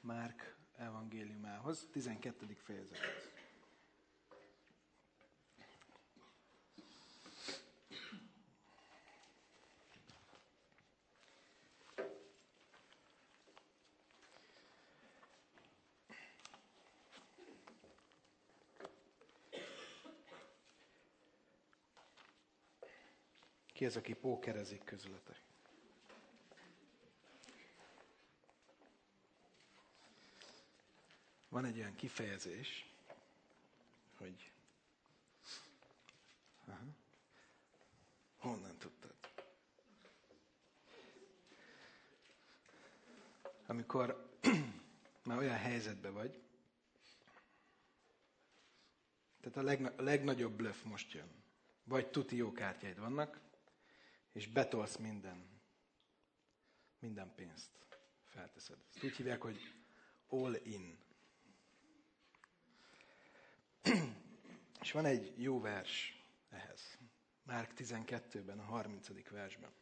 Márk evangéliumához, 12. fejezethez. Ki az, aki pókerezik közületek? Van egy olyan kifejezés, hogy... Aha. Honnan tudtad? Amikor már olyan helyzetben vagy, tehát a legnagyobb blöff most jön. Vagy tuti jó kártyáid vannak, és betolsz minden pénzt felteszed. Ezt úgy hívják, hogy all in. És van egy jó vers ehhez. Márk 12-ben, a 30. versben.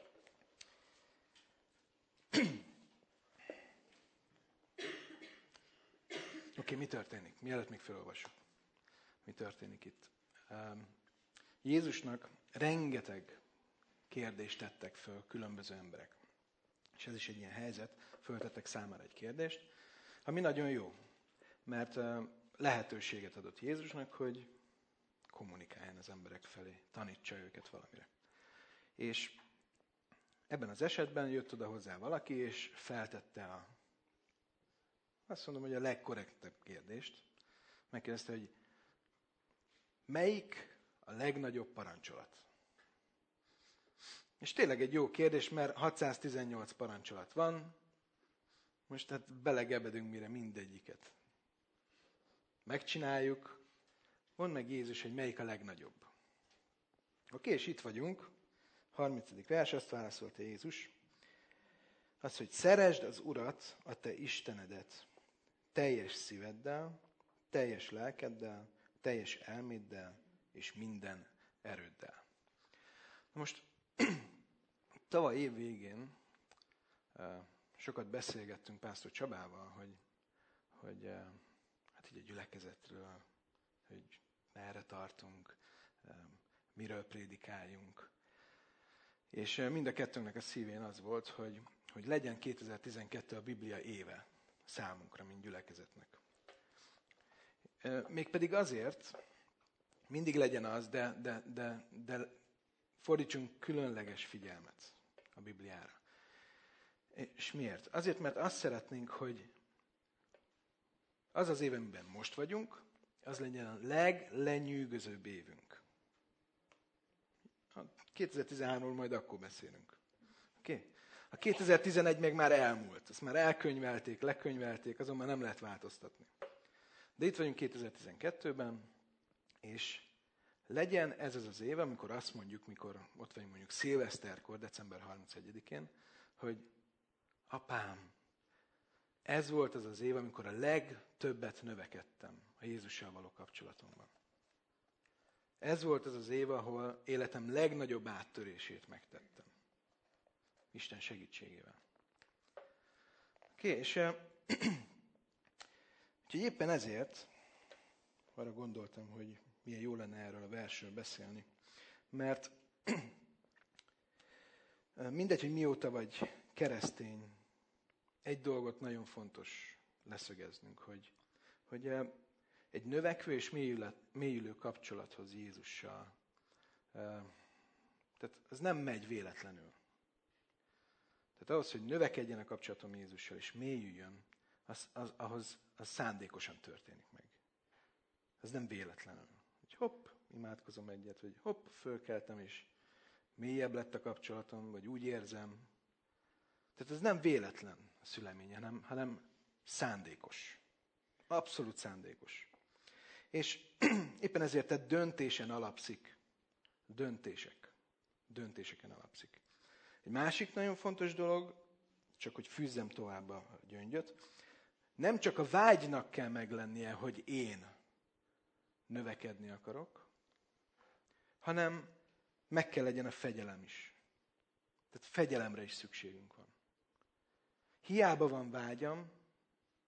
Oké, mi történik? Mielőtt még felolvassuk. Mi történik itt? Jézusnak rengeteg kérdést tettek föl különböző emberek. És ez is egy ilyen helyzet, föltettek számára egy kérdést, ami nagyon jó, mert lehetőséget adott Jézusnak, hogy kommunikáljon az emberek felé, tanítsa őket valamire. És ebben az esetben jött oda hozzá valaki, és feltette azt mondom, hogy a legkorrektebb kérdést. Megkérdezte, hogy melyik a legnagyobb parancsolat? És tényleg egy jó kérdés, mert 618 parancsolat van, most hát belegebedünk mire mindegyiket megcsináljuk. Mondd meg Jézus, hogy melyik a legnagyobb. Oké, és itt vagyunk. 30. vers, azt válaszolta Jézus. Az, hogy szeresd az Urat, a te Istenedet teljes szíveddel, teljes lelkeddel, teljes elméddel és minden erőddel. Most tavaly év végén sokat beszélgettünk Pásztor Csabával, hogy hát így a gyülekezetről, hogy merre tartunk, miről prédikáljunk. És mind a kettőnknek a szívén az volt, hogy legyen 2012 a Biblia éve számunkra, mint gyülekezetnek. Mégpedig azért, mindig legyen az, de fordítsunk különleges figyelmet a Bibliára. És miért? Azért, mert azt szeretnénk, hogy az az év, amiben most vagyunk, az legyen a leglenyűgözőbb évünk. A 2013-ról majd akkor beszélünk. Okay? A 2011 meg már elmúlt. Azt már elkönyvelték, lekönyvelték, azon már nem lehet változtatni. De itt vagyunk 2012-ben, és legyen ez az év, amikor azt mondjuk, mikor ott vagyunk mondjuk szilveszterkor, december 31-én, hogy apám, ez volt az az év, amikor a legtöbbet növekedtem a Jézussal való kapcsolatomban. Ez volt az az év, ahol életem legnagyobb áttörését megtettem. Isten segítségével. Oké, és úgyhogy éppen ezért arra gondoltam, hogy milyen jó lenne erről a versről beszélni. Mert mindegy, hogy mióta vagy keresztény, egy dolgot nagyon fontos leszögeznünk, hogy egy növekvő és mélyülő kapcsolathoz Jézussal, tehát ez nem megy véletlenül. Tehát ahhoz, hogy növekedjen a kapcsolatom Jézussal és mélyüljön, az szándékosan történik meg. Ez nem véletlenül. Hogy hopp, imádkozom egyet, vagy hopp, fölkeltem, és mélyebb lett a kapcsolatom, vagy úgy érzem. Tehát ez nem véletlen a szülemény, hanem szándékos. Abszolút szándékos. És éppen ezért tehát döntésen alapszik. Döntéseken alapszik. Egy másik nagyon fontos dolog, csak hogy fűzzem tovább a gyöngyöt, nem csak a vágynak kell meglennie, hogy én növekedni akarok, hanem meg kell legyen a fegyelem is. Tehát fegyelemre is szükségünk van. Hiába van vágyam,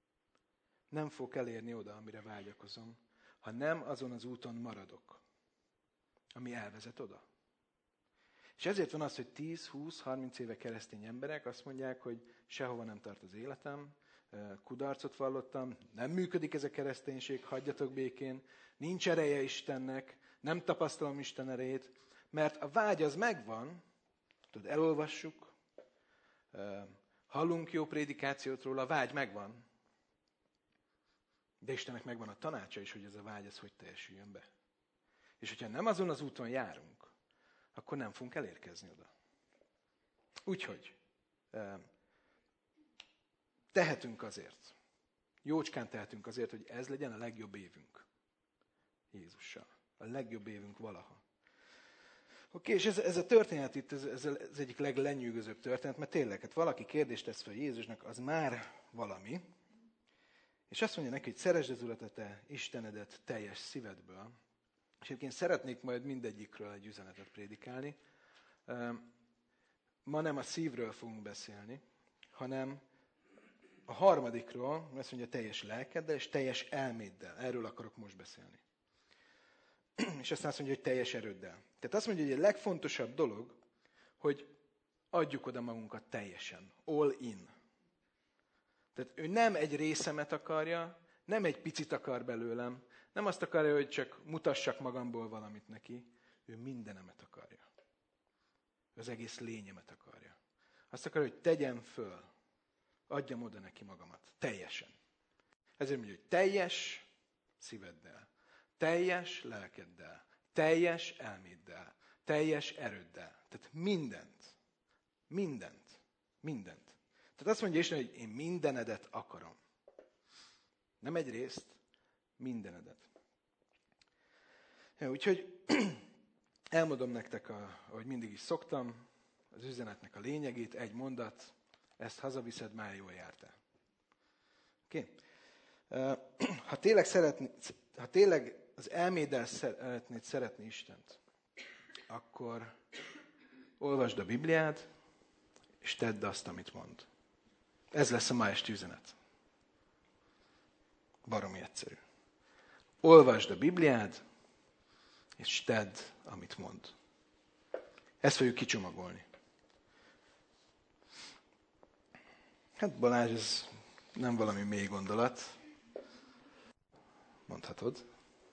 nem fogok elérni oda, amire vágyakozom, ha nem azon az úton maradok, ami elvezet oda. És ezért van az, hogy 10, 20, 30 éve keresztény emberek azt mondják, hogy sehova nem tart az életem, kudarcot vallottam, nem működik ez a kereszténység, hagyjatok békén, nincs ereje Istennek, nem tapasztalom Isten erejét, mert a vágy az megvan, tudod, elolvassuk, hallunk jó prédikációt róla, a vágy megvan, de Istennek megvan a tanácsa is, hogy ez a vágy, ez hogy teljesüljön be. És hogyha nem azon az úton járunk, akkor nem fogunk elérkezni oda. Úgyhogy tehetünk azért, jócskán tehetünk azért, hogy ez legyen a legjobb évünk Jézussal. A legjobb évünk valaha. Oké, és ez a történet itt, ez az egyik leglenyűgözőbb történet, mert tényleg, hát valaki kérdést tesz fel Jézusnak, az már valami, és azt mondja neki, hogy szeresd az Urat, a te Istenedet teljes szívedből. És egyébként szeretnék majd mindegyikről egy üzenetet prédikálni. Ma nem a szívről fogunk beszélni, hanem a harmadikról, azt mondja, teljes lelkeddel és teljes elméddel. Erről akarok most beszélni. És aztán azt mondja, hogy teljes erőddel. Tehát azt mondja, hogy a legfontosabb dolog, hogy adjuk oda magunkat teljesen. All in. Tehát ő nem egy részemet akarja, nem egy picit akar belőlem, nem azt akarja, hogy csak mutassak magamból valamit neki, ő mindenemet akarja. Ő az egész lényemet akarja. Azt akarja, hogy tegyem föl, adjam oda neki magamat. Teljesen. Ezért mondja, hogy teljes szíveddel, teljes lelkeddel, teljes elméddel, teljes erőddel. Tehát mindent. Tehát azt mondja Isten, hogy én mindenedet akarom. Nem egy részt, mindenedet. Ja, úgyhogy elmondom nektek, ahogy mindig is szoktam, az üzenetnek a lényegét, egy mondat, ezt hazaviszed, már jól jártál. Oké? Ha tényleg az elméddel szeretnéd szeretni Istent, akkor olvasd a Bibliát, és tedd azt, amit mond. Ez lesz a ma esti üzenet. Baromi egyszerű. Olvasd a Bibliád, és tedd, amit mond. Ezt fogjuk kicsomagolni. Hát Balázs, ez nem valami mély gondolat. Mondhatod.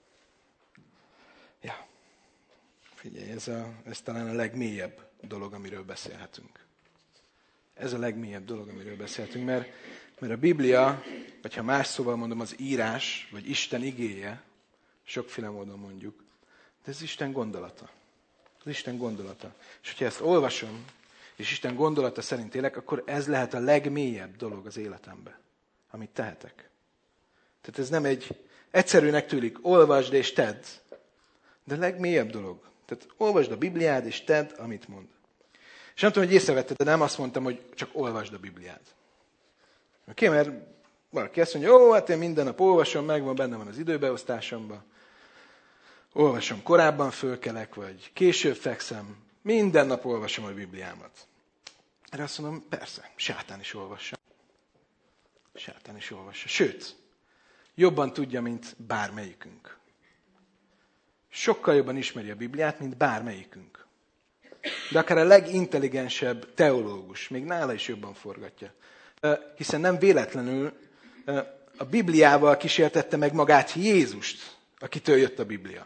Ja. Figyelj, ez talán a legmélyebb dolog, amiről beszélhetünk. Ez a legmélyebb dolog, amiről beszélhetünk, mert a Biblia, vagy ha más szóval mondom, az írás, vagy Isten igéje, sokféle módon mondjuk, de ez Isten gondolata. Az Isten gondolata. És hogyha ezt olvasom, és Isten gondolata szerint élek, akkor ez lehet a legmélyebb dolog az életemben, amit tehetek. Tehát ez nem egy egyszerűnek tűnik, olvasd és tedd, de a legmélyebb dolog. Tehát olvasd a Bibliád, és tedd, amit mond. És nem tudom, hogy észrevetted, de nem azt mondtam, hogy csak olvasd a Bibliát. Oké, mert valaki azt mondja, ó, hát én minden nap olvasom, megvan, benne van az időbeosztásomban. Olvasom, korábban fölkelek, vagy később fekszem. Minden nap olvasom a Bibliámat. Erre azt mondom, persze, sátán is olvassa. Sátán is olvassa. Sőt, jobban tudja, mint bármelyikünk. Sokkal jobban ismeri a Bibliát, mint bármelyikünk. De akár a legintelligensebb teológus, még nála is jobban forgatja. Hiszen nem véletlenül a Bibliával kísértette meg magát Jézust, akitől jött a Biblia.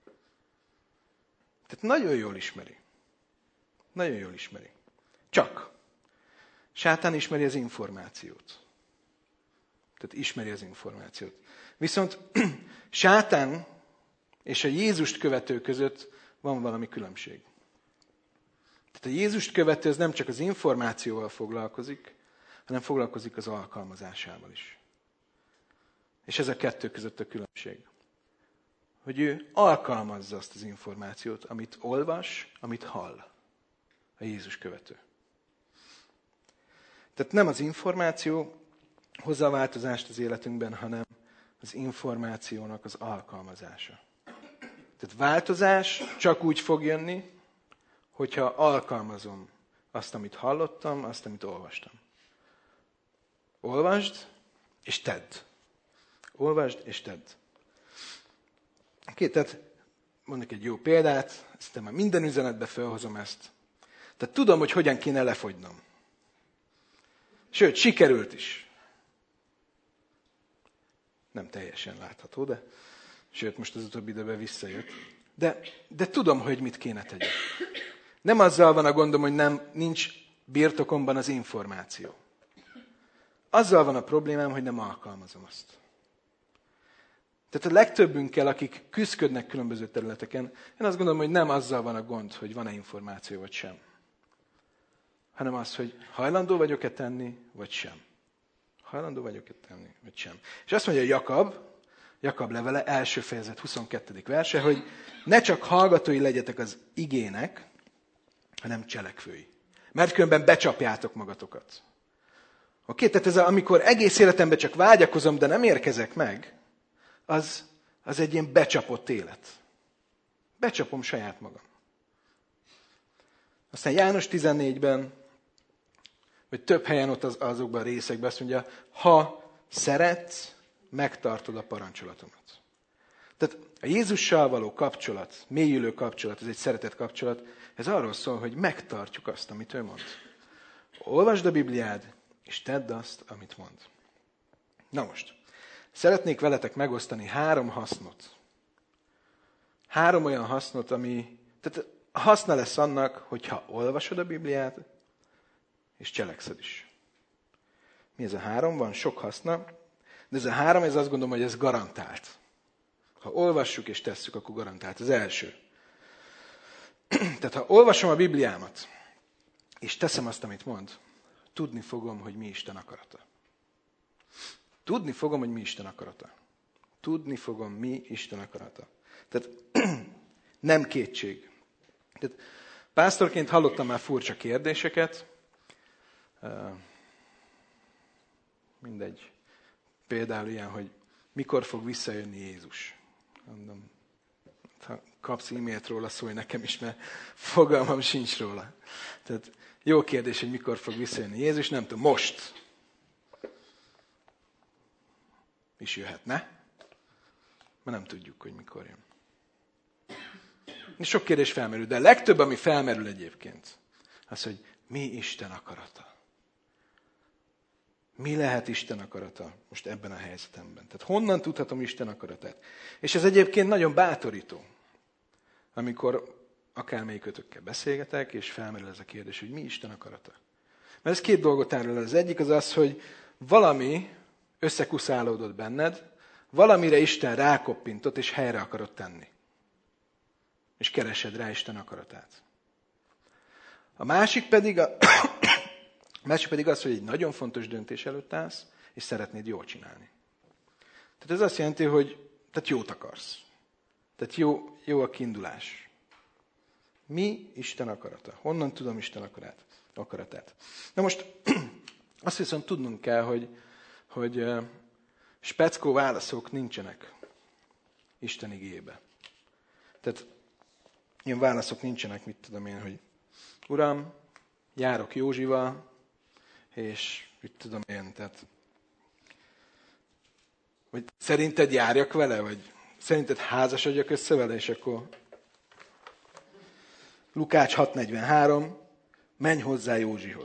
Tehát nagyon jól ismeri. Nagyon jól ismeri. Csak sátán ismeri az információt. Tehát ismeri az információt. Viszont sátán és a Jézust követő között van valami különbség. Tehát a Jézust követő az nem csak az információval foglalkozik, hanem foglalkozik az alkalmazásával is. És ez a kettő között a különbség. Hogy ő alkalmazza azt az információt, amit olvas, amit hall. A Jézus követő. Tehát nem az információ hozza a változást az életünkben, hanem az információnak az alkalmazása. Tehát változás csak úgy fog jönni, hogyha alkalmazom azt, amit hallottam, azt, amit olvastam. Olvasd, és tedd. Olvasd és tedd. Oké, tehát mondok egy jó példát, aztán már minden üzenetbe felhozom ezt. Tehát tudom, hogy hogyan kéne lefogynom. Sőt, sikerült is. Nem teljesen látható, de sőt, most az utóbbi időben visszajött. De tudom, hogy mit kéne tegyek. Nem azzal van a gondom, hogy nincs birtokomban az információ. Azzal van a problémám, hogy nem alkalmazom azt. Tehát a legtöbbünkkel, akik küszködnek különböző területeken, én azt gondolom, hogy nem azzal van a gond, hogy van-e információ, vagy sem. Hanem az, hogy hajlandó vagyok-e tenni, vagy sem. Hajlandó vagyok-e tenni, vagy sem. És azt mondja Jakab levele, első fejezet 22. verse, hogy ne csak hallgatói legyetek az igének, hanem cselekvői. Mert különben becsapjátok magatokat. Oké, tehát amikor egész életemben csak vágyakozom, de nem érkezek meg, az egy ilyen becsapott élet. Becsapom saját magam. Aztán János 14-ben, vagy több helyen ott azokban a részekben azt mondja, ha szeretsz, megtartod a parancsolatomat. Tehát a Jézussal való kapcsolat, mélyülő kapcsolat, ez egy szeretet kapcsolat, ez arról szól, hogy megtartjuk azt, amit ő mond. Olvasd a Bibliád, és tedd azt, amit mond. Na most, szeretnék veletek megosztani 3 hasznot. 3 olyan hasznot, tehát haszna lesz annak, hogyha olvasod a Bibliát, és cselekszed is. Mi ez a 3? Van sok haszna, de ez a 3, ez azt gondolom, hogy ez garantált. Ha olvassuk és tesszük, akkor garantált. Az első. Tehát ha olvasom a Bibliámat, és teszem azt, amit mond, tudni fogom, hogy mi Isten akarata. Tudni fogom, hogy mi Isten akarata. Tudni fogom, mi Isten akarata. Tehát nem kétség. Tehát pásztorként hallottam már furcsa kérdéseket. Mindegy. Például ilyen, hogy mikor fog visszajönni Jézus. Mondom, ha kapsz e-mailt róla, szólj nekem is, mert fogalmam sincs róla. Tehát jó kérdés, hogy mikor fog visszajönni Jézus, nem tudom, most is jöhetne, mert nem tudjuk, hogy mikor jön. Sok kérdés felmerül, de a legtöbb, ami felmerül egyébként, az, hogy mi Isten akarata. Mi lehet Isten akarata most ebben a helyzetemben? Tehát honnan tudhatom Isten akaratát? És ez egyébként nagyon bátorító, amikor akármelyikötökkel beszélgetek, és felmerül ez a kérdés, hogy mi Isten akarata. Mert ez 2 dolgot árul el. Az egyik az az, hogy valami összekuszálódott benned, valamire Isten rákoppintott, és helyre akarod tenni. És keresed rá Isten akaratát. A másik pedig az, hogy egy nagyon fontos döntés előtt állsz, és szeretnéd jól csinálni. Tehát ez azt jelenti, hogy tehát jót akarsz. Tehát jó a kiindulás. Mi Isten akarata? Honnan tudom Isten akaratát? Na most azt viszont tudnunk kell, hogy speckó válaszok nincsenek Isten igéjébe. Tehát ilyen válaszok nincsenek, mit tudom én, hogy Uram, járok Józsival, és mit tudom én, tehát vagy szerinted járjak vele, vagy szerinted házasodjak össze vele, és akkor Lukács 6:43, menj hozzá Józsihoz.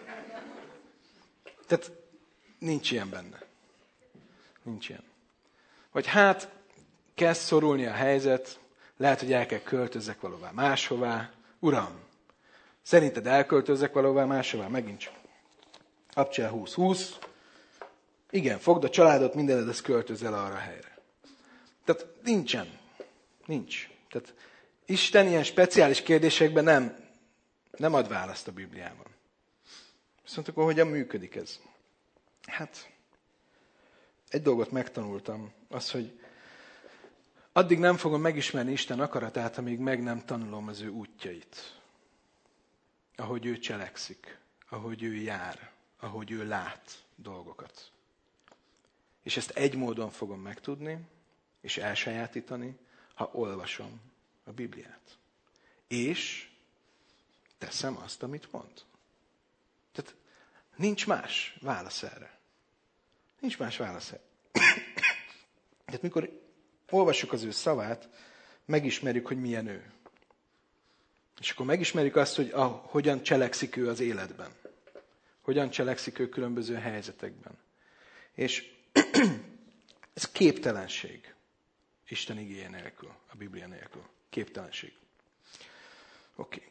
Tehát nincs ilyen benne. Nincs ilyen. Vagy hát kezd szorulni a helyzet, lehet, hogy el kell költözzek valahová máshová. Uram, szerinted elköltözzek valahová máshová? Megint csak. Abcsel 20:20. Igen, fogd a családot, mindened, ezt költözz el arra a helyre. Tehát nincsen. Nincs. Tehát Isten ilyen speciális kérdésekben nem ad választ a Bibliában. Viszont akkor hogyan működik ez? Hát, egy dolgot megtanultam, az, hogy addig nem fogom megismerni Isten akaratát, amíg meg nem tanulom az ő útjait. Ahogy ő cselekszik, ahogy ő jár, ahogy ő lát dolgokat. És ezt egy módon fogom megtudni, és elsajátítani, ha olvasom a Bibliát. És teszem azt, amit mond. Tehát nincs más válasz erre. Nincs más válasz erre. Tehát mikor olvassuk az ő szavát, megismerjük, hogy milyen ő. És akkor megismerjük azt, hogy hogyan cselekszik ő az életben. Hogyan cselekszik ő különböző helyzetekben. És ez képtelenség. Isten igéje nélkül, a Biblia nélkül. Képtelenség. Oké.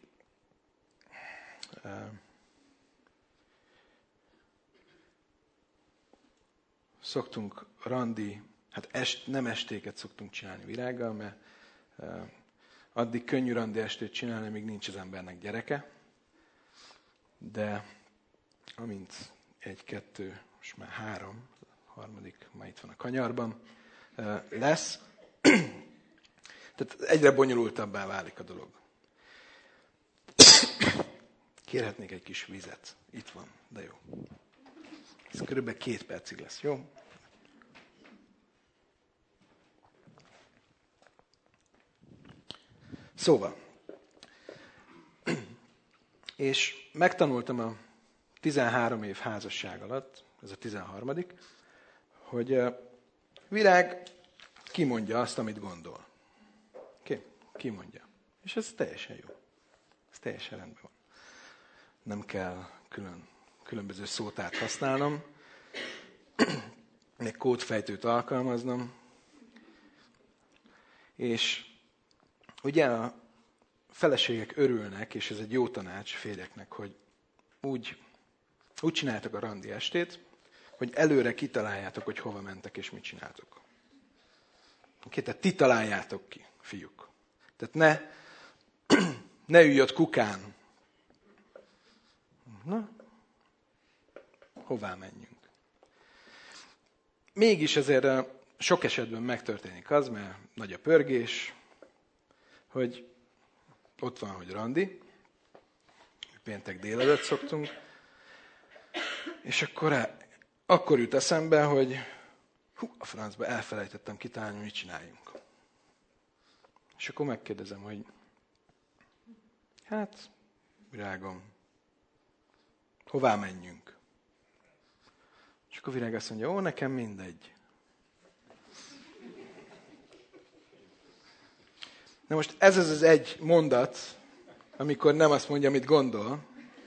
Szoktunk nem estéket szoktunk csinálni virággal, mert addig könnyű randi estét csinálni, míg nincs az embernek gyereke. De amint 1, 2, most már 3, harmadik, már itt van a kanyarban, lesz, tehát egyre bonyolultabbá válik a dolog. Kérhetnék egy kis vizet. Itt van, de jó. Ez körülbelül 2 percig lesz, jó? Szóval, és megtanultam a 13 év házasság alatt, ez a 13., hogy virág kimondja azt, amit gondol. Kimondja. És ez teljesen jó. Ez teljesen rendben van. Nem kell különböző szótárt használnom, még kódfejtőt alkalmaznom. És ugye a feleségek örülnek, és ez egy jó tanács férjeknek, hogy úgy csináljátok a randi estét, hogy előre kitaláljátok, hogy hova mentek, és mit csináltok. Tehát ti találjátok ki, fiúk. Tehát ne ülj ott kukán. Na, hová menjünk? Mégis azért sok esetben megtörténik az, mert nagy a pörgés, hogy ott van, hogy randi, péntek délelőtt szoktunk, és akkor jut eszembe, hogy a francba elfelejtettem kitalálni, mit csináljunk. És akkor megkérdezem, hogy hát, virágom, hová menjünk? És akkor virág azt mondja, nekem mindegy. Na most ez az egy mondat, amikor nem azt mondja, amit gondol.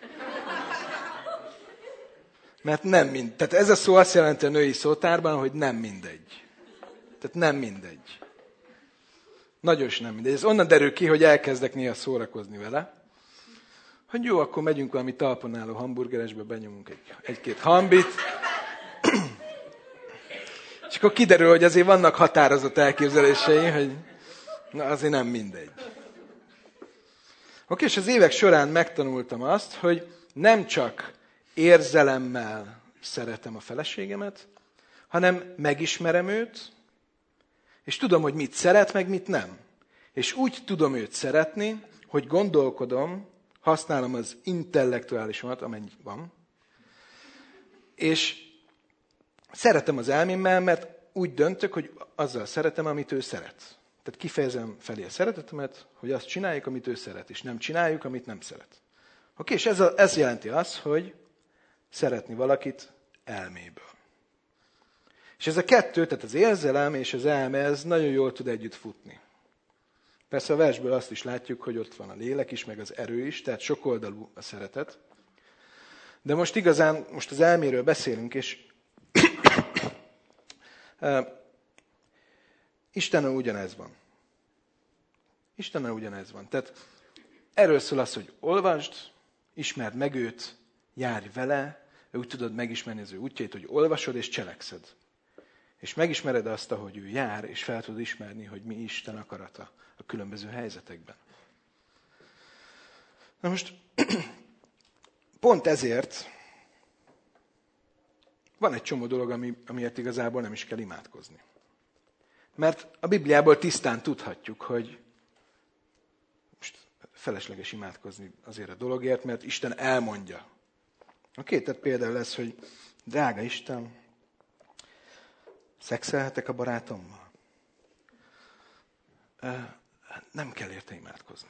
Mert nem mindegy. Tehát ez a szó azt jelenti a női szótárban, hogy nem mindegy. Tehát nem mindegy. Nagyon is nem mindegy. Ez onnan derül ki, hogy elkezdek néha szórakozni vele. Hogy jó, akkor megyünk valami talpon álló hamburgeresbe, benyomunk egy-két hambit. És akkor kiderül, hogy azért vannak határozott elképzelései, hogy na azért nem mindegy. Oké, és az évek során megtanultam azt, hogy nem csak érzelemmel szeretem a feleségemet, hanem megismerem őt, és tudom, hogy mit szeret, meg mit nem. És úgy tudom őt szeretni, hogy gondolkodom, használom az intellektuálisomat, amennyi van, és szeretem az elmémmel, mert úgy döntök, hogy azzal szeretem, amit ő szeret. Tehát kifejezem felé a szeretetemet, hogy azt csináljuk, amit ő szeret, és nem csináljuk, amit nem szeret. Oké, és ez jelenti azt, hogy szeretni valakit elméből. És ez a kettő, tehát az érzelem és az elme, ez nagyon jól tud együtt futni. Persze a versből azt is látjuk, hogy ott van a lélek is, meg az erő is, tehát sokoldalú a szeretet. De most az elméről beszélünk, és Istennel ugyanez van. Istennel ugyanez van. Tehát erről szól az, hogy olvasd, ismerd meg őt, járj vele, úgy tudod megismerni az ő útjait, hogy olvasod és cselekszed. És megismered azt, ahogy ő jár, és fel tudod ismerni, hogy mi Isten akarata a különböző helyzetekben. Na most, pont ezért van egy csomó dolog, amiért igazából nem is kell imádkozni. Mert a Bibliából tisztán tudhatjuk, hogy most felesleges imádkozni azért a dologért, mert Isten elmondja. Oké, tehát például lesz, hogy drága Isten, szexelhetek a barátommal? Nem kell érte imádkozni.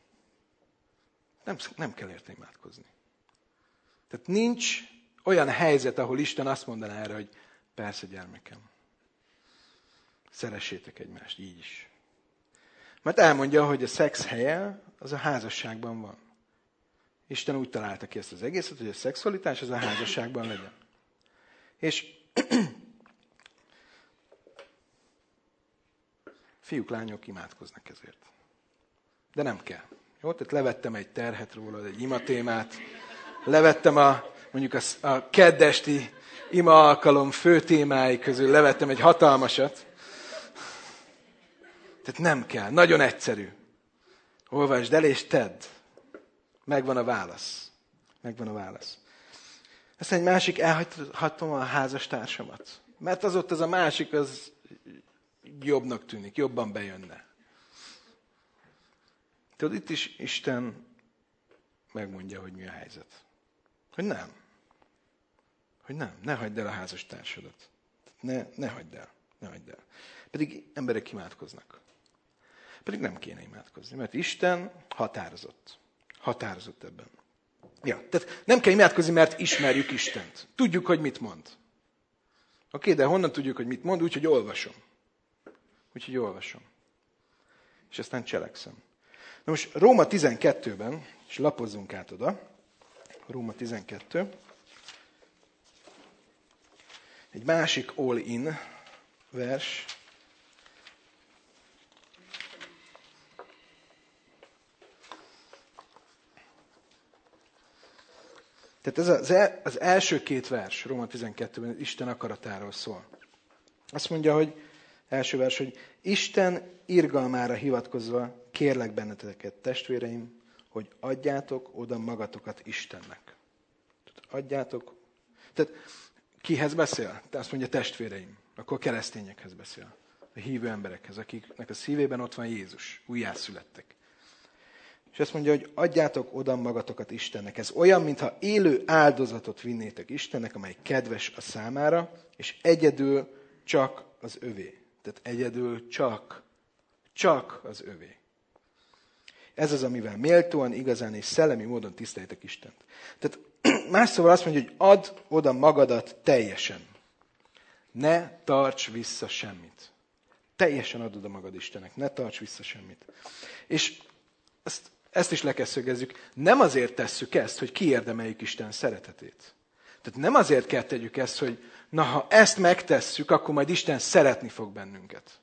Nem kell érte imádkozni. Tehát nincs olyan helyzet, ahol Isten azt mondaná erre, hogy persze gyermekem. Szeressétek egymást, így is. Mert elmondja, hogy a szex helye az a házasságban van. Isten úgy találta ki ezt az egészet, hogy a szexualitás az a házasságban legyen. És fiúk, lányok imádkoznak ezért. De nem kell. Jó? Tehát levettem egy terhet róla, egy imatémát, levettem mondjuk a keddesti ima alkalom fő témái közül, levettem egy hatalmasat. Tehát nem kell. Nagyon egyszerű. Olvasd el és tedd. Megvan a válasz. Megvan a válasz. Aztán egy másik, elhagyhatom a házastársamat. Mert az ott az a másik, az jobbnak tűnik, jobban bejönne. Tudod, itt is Isten megmondja, hogy mi a helyzet. Hogy nem. Hogy nem. Ne hagyd el a házastársadat. Ne hagyd el. Ne hagyd el. Pedig emberek imádkoznak. Pedig nem kéne imádkozni, mert Isten határozott. Határozott ebben. Ja, tehát nem kell imádkozni, mert ismerjük Istent. Tudjuk, hogy mit mond. Oké, de honnan tudjuk, hogy mit mond? Úgyhogy olvasom. És aztán cselekszem. Na most Róma 12-ben, és lapozzunk át oda, Róma 12, egy másik all-in vers. Tehát ez az első két vers, Róma 12-ben Isten akaratáról szól. Azt mondja, hogy első vers, hogy Isten irgalmára hivatkozva kérlek benneteket, testvéreim, hogy adjátok oda magatokat Istennek. Adjátok. Tehát kihez beszél? Te azt mondja, testvéreim. Akkor keresztényekhez beszél. A hívő emberekhez, akiknek a szívében ott van Jézus. Újjászülettek. És azt mondja, hogy adjátok oda magatokat Istennek. Ez olyan, mintha élő áldozatot vinnétek Istennek, amely kedves a számára, és egyedül csak az övé. Tehát egyedül csak az övé. Ez az, amivel méltóan, igazán és szellemi módon tiszteljétek Istent. Tehát más szóval azt mondja, hogy add oda magadat teljesen. Ne tarts vissza semmit. Teljesen add oda magad Istennek. Ne tarts vissza semmit. És ezt is le kell szögezzük. Nem azért tesszük ezt, hogy kiérdemeljük Isten szeretetét. Tehát nem azért kell tegyük ezt, hogy na, ha ezt megtesszük, akkor majd Isten szeretni fog bennünket.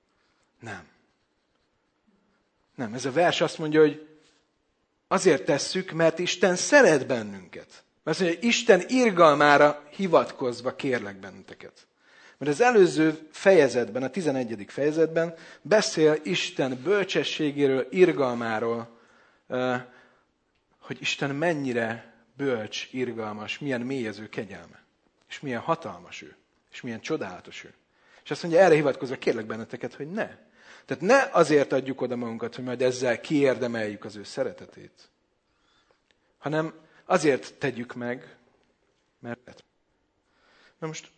Nem, ez a vers azt mondja, hogy azért tesszük, mert Isten szeret bennünket. Mert azt mondja, hogy Isten irgalmára hivatkozva kérlek benneteket. Mert az előző fejezetben, a 11. fejezetben beszél Isten bölcsességéről, irgalmáról, hogy Isten mennyire bölcs, irgalmas, milyen mély az ő kegyelme. És milyen hatalmas ő. És milyen csodálatos ő. És azt mondja, erre hivatkozva kérlek benneteket, hogy ne. Tehát ne azért adjuk oda magunkat, hogy majd ezzel kiérdemeljük az ő szeretetét. Hanem azért tegyük meg, mert... Na most...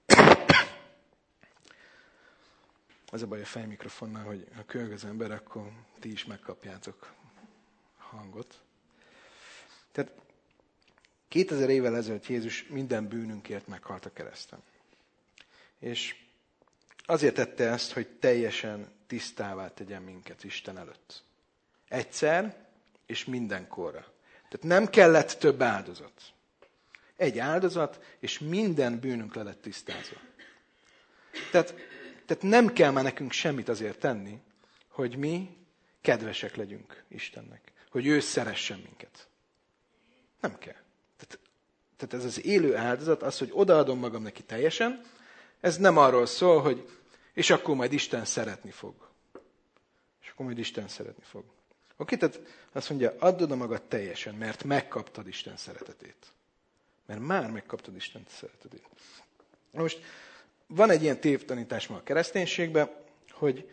Az a baj a fejmikrofonnál, hogy ha köhög az ember, akkor ti is megkapjátok a hangot. Tehát 2000 évvel ezelőtt Jézus minden bűnünkért meghalt a kereszten. És azért tette ezt, hogy teljesen tisztává tegyen minket Isten előtt. Egyszer és mindenkorra. Tehát nem kellett több áldozat. Egy áldozat, és minden bűnünk le lett tisztázva. Tehát nem kell már nekünk semmit azért tenni, hogy mi kedvesek legyünk Istennek. Hogy ő szeressen minket. Nem kell. Tehát ez az élő áldozat, az, hogy odaadom magam neki teljesen, ez nem arról szól, hogy és akkor majd Isten szeretni fog. Oké, tehát azt mondja, add oda magad teljesen, mert megkaptad Isten szeretetét. Mert már megkaptad Isten szeretetét. Most van egy ilyen tévtanítás ma a kereszténységben, hogy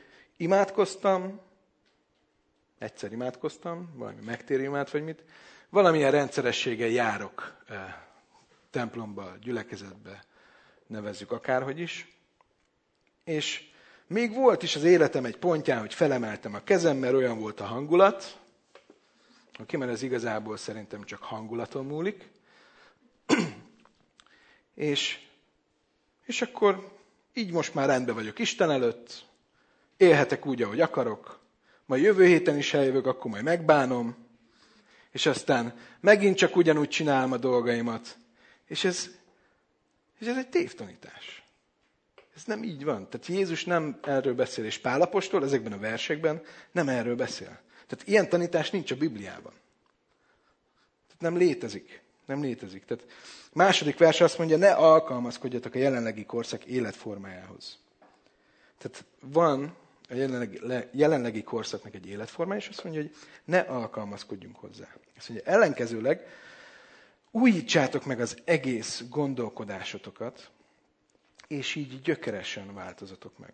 egyszer imádkoztam, valami megtérő imád, vagy mit, valamilyen rendszerességgel járok templomba, gyülekezetbe, nevezzük akárhogy is, és még volt is az életem egy pontján, hogy felemeltem a kezem, mert olyan volt a hangulat, mert ez igazából szerintem csak hangulaton múlik, és akkor így most már rendben vagyok Isten előtt, élhetek úgy, ahogy akarok, majd jövő héten is eljövök, akkor majd megbánom, és aztán megint csak ugyanúgy csinálom a dolgaimat. És ez egy tévtanítás. Ez nem így van. Tehát Jézus nem erről beszél, és Pál apostol ezekben a versekben nem erről beszél. Tehát ilyen tanítás nincs a Bibliában. Tehát nem létezik. Nem létezik. Tehát második vers azt mondja, ne alkalmazkodjatok a jelenlegi korszak életformájához. Tehát van a jelenlegi korszaknak egy életformája, és azt mondja, hogy ne alkalmazkodjunk hozzá. Azt mondja, ellenkezőleg újítsátok meg az egész gondolkodásotokat, és így gyökeresen változatok meg.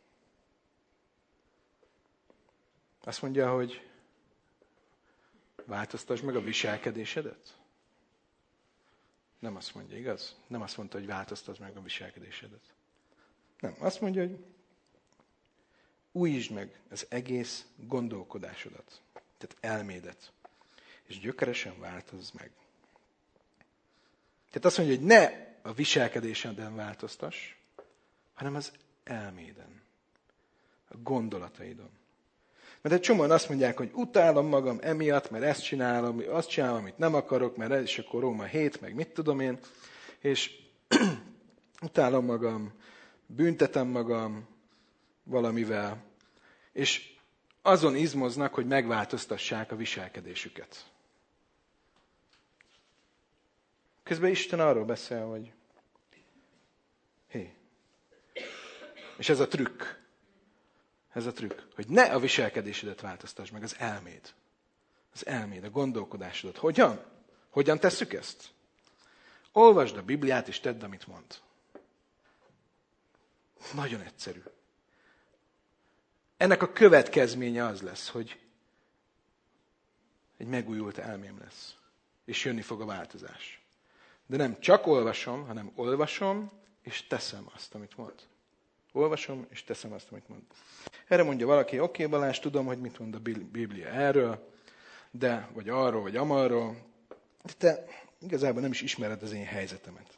Azt mondja, hogy változtasd meg a viselkedésedet? Nem azt mondja, igaz? Nem azt mondta, hogy változtasd meg a viselkedésedet. Nem, azt mondja, hogy újítsd meg az egész gondolkodásodat, tehát elmédet, és gyökeresen változz meg. Tehát azt mondja, hogy ne a viselkedéseden változtass, hanem az elméden, a gondolataidon. Mert egy csomóan azt mondják, hogy utálom magam emiatt, mert ezt csinálom, azt csinálom, amit nem akarok, mert ez is akkor Róma 7, meg mit tudom én, és utálom magam, büntetem magam valamivel, és azon izmoznak, hogy megváltoztassák a viselkedésüket. Közben Isten arról beszél, hogy és ez a trükk, hogy ne a viselkedésedet változtass meg, az elméd. Az elméd, a gondolkodásodat. Hogyan? Hogyan tesszük ezt? Olvasd a Bibliát, és tedd, amit mond. Nagyon egyszerű. Ennek a következménye az lesz, hogy egy megújult elmém lesz. És jönni fog a változás. De nem csak olvasom, hanem olvasom, és teszem azt, amit mond. Olvasom, és teszem azt, amit mond. Erre mondja valaki, oké, Balázs, tudom, hogy mit mond a Biblia erről, de, vagy arról, vagy amarról, de te igazából nem is ismered az én helyzetemet.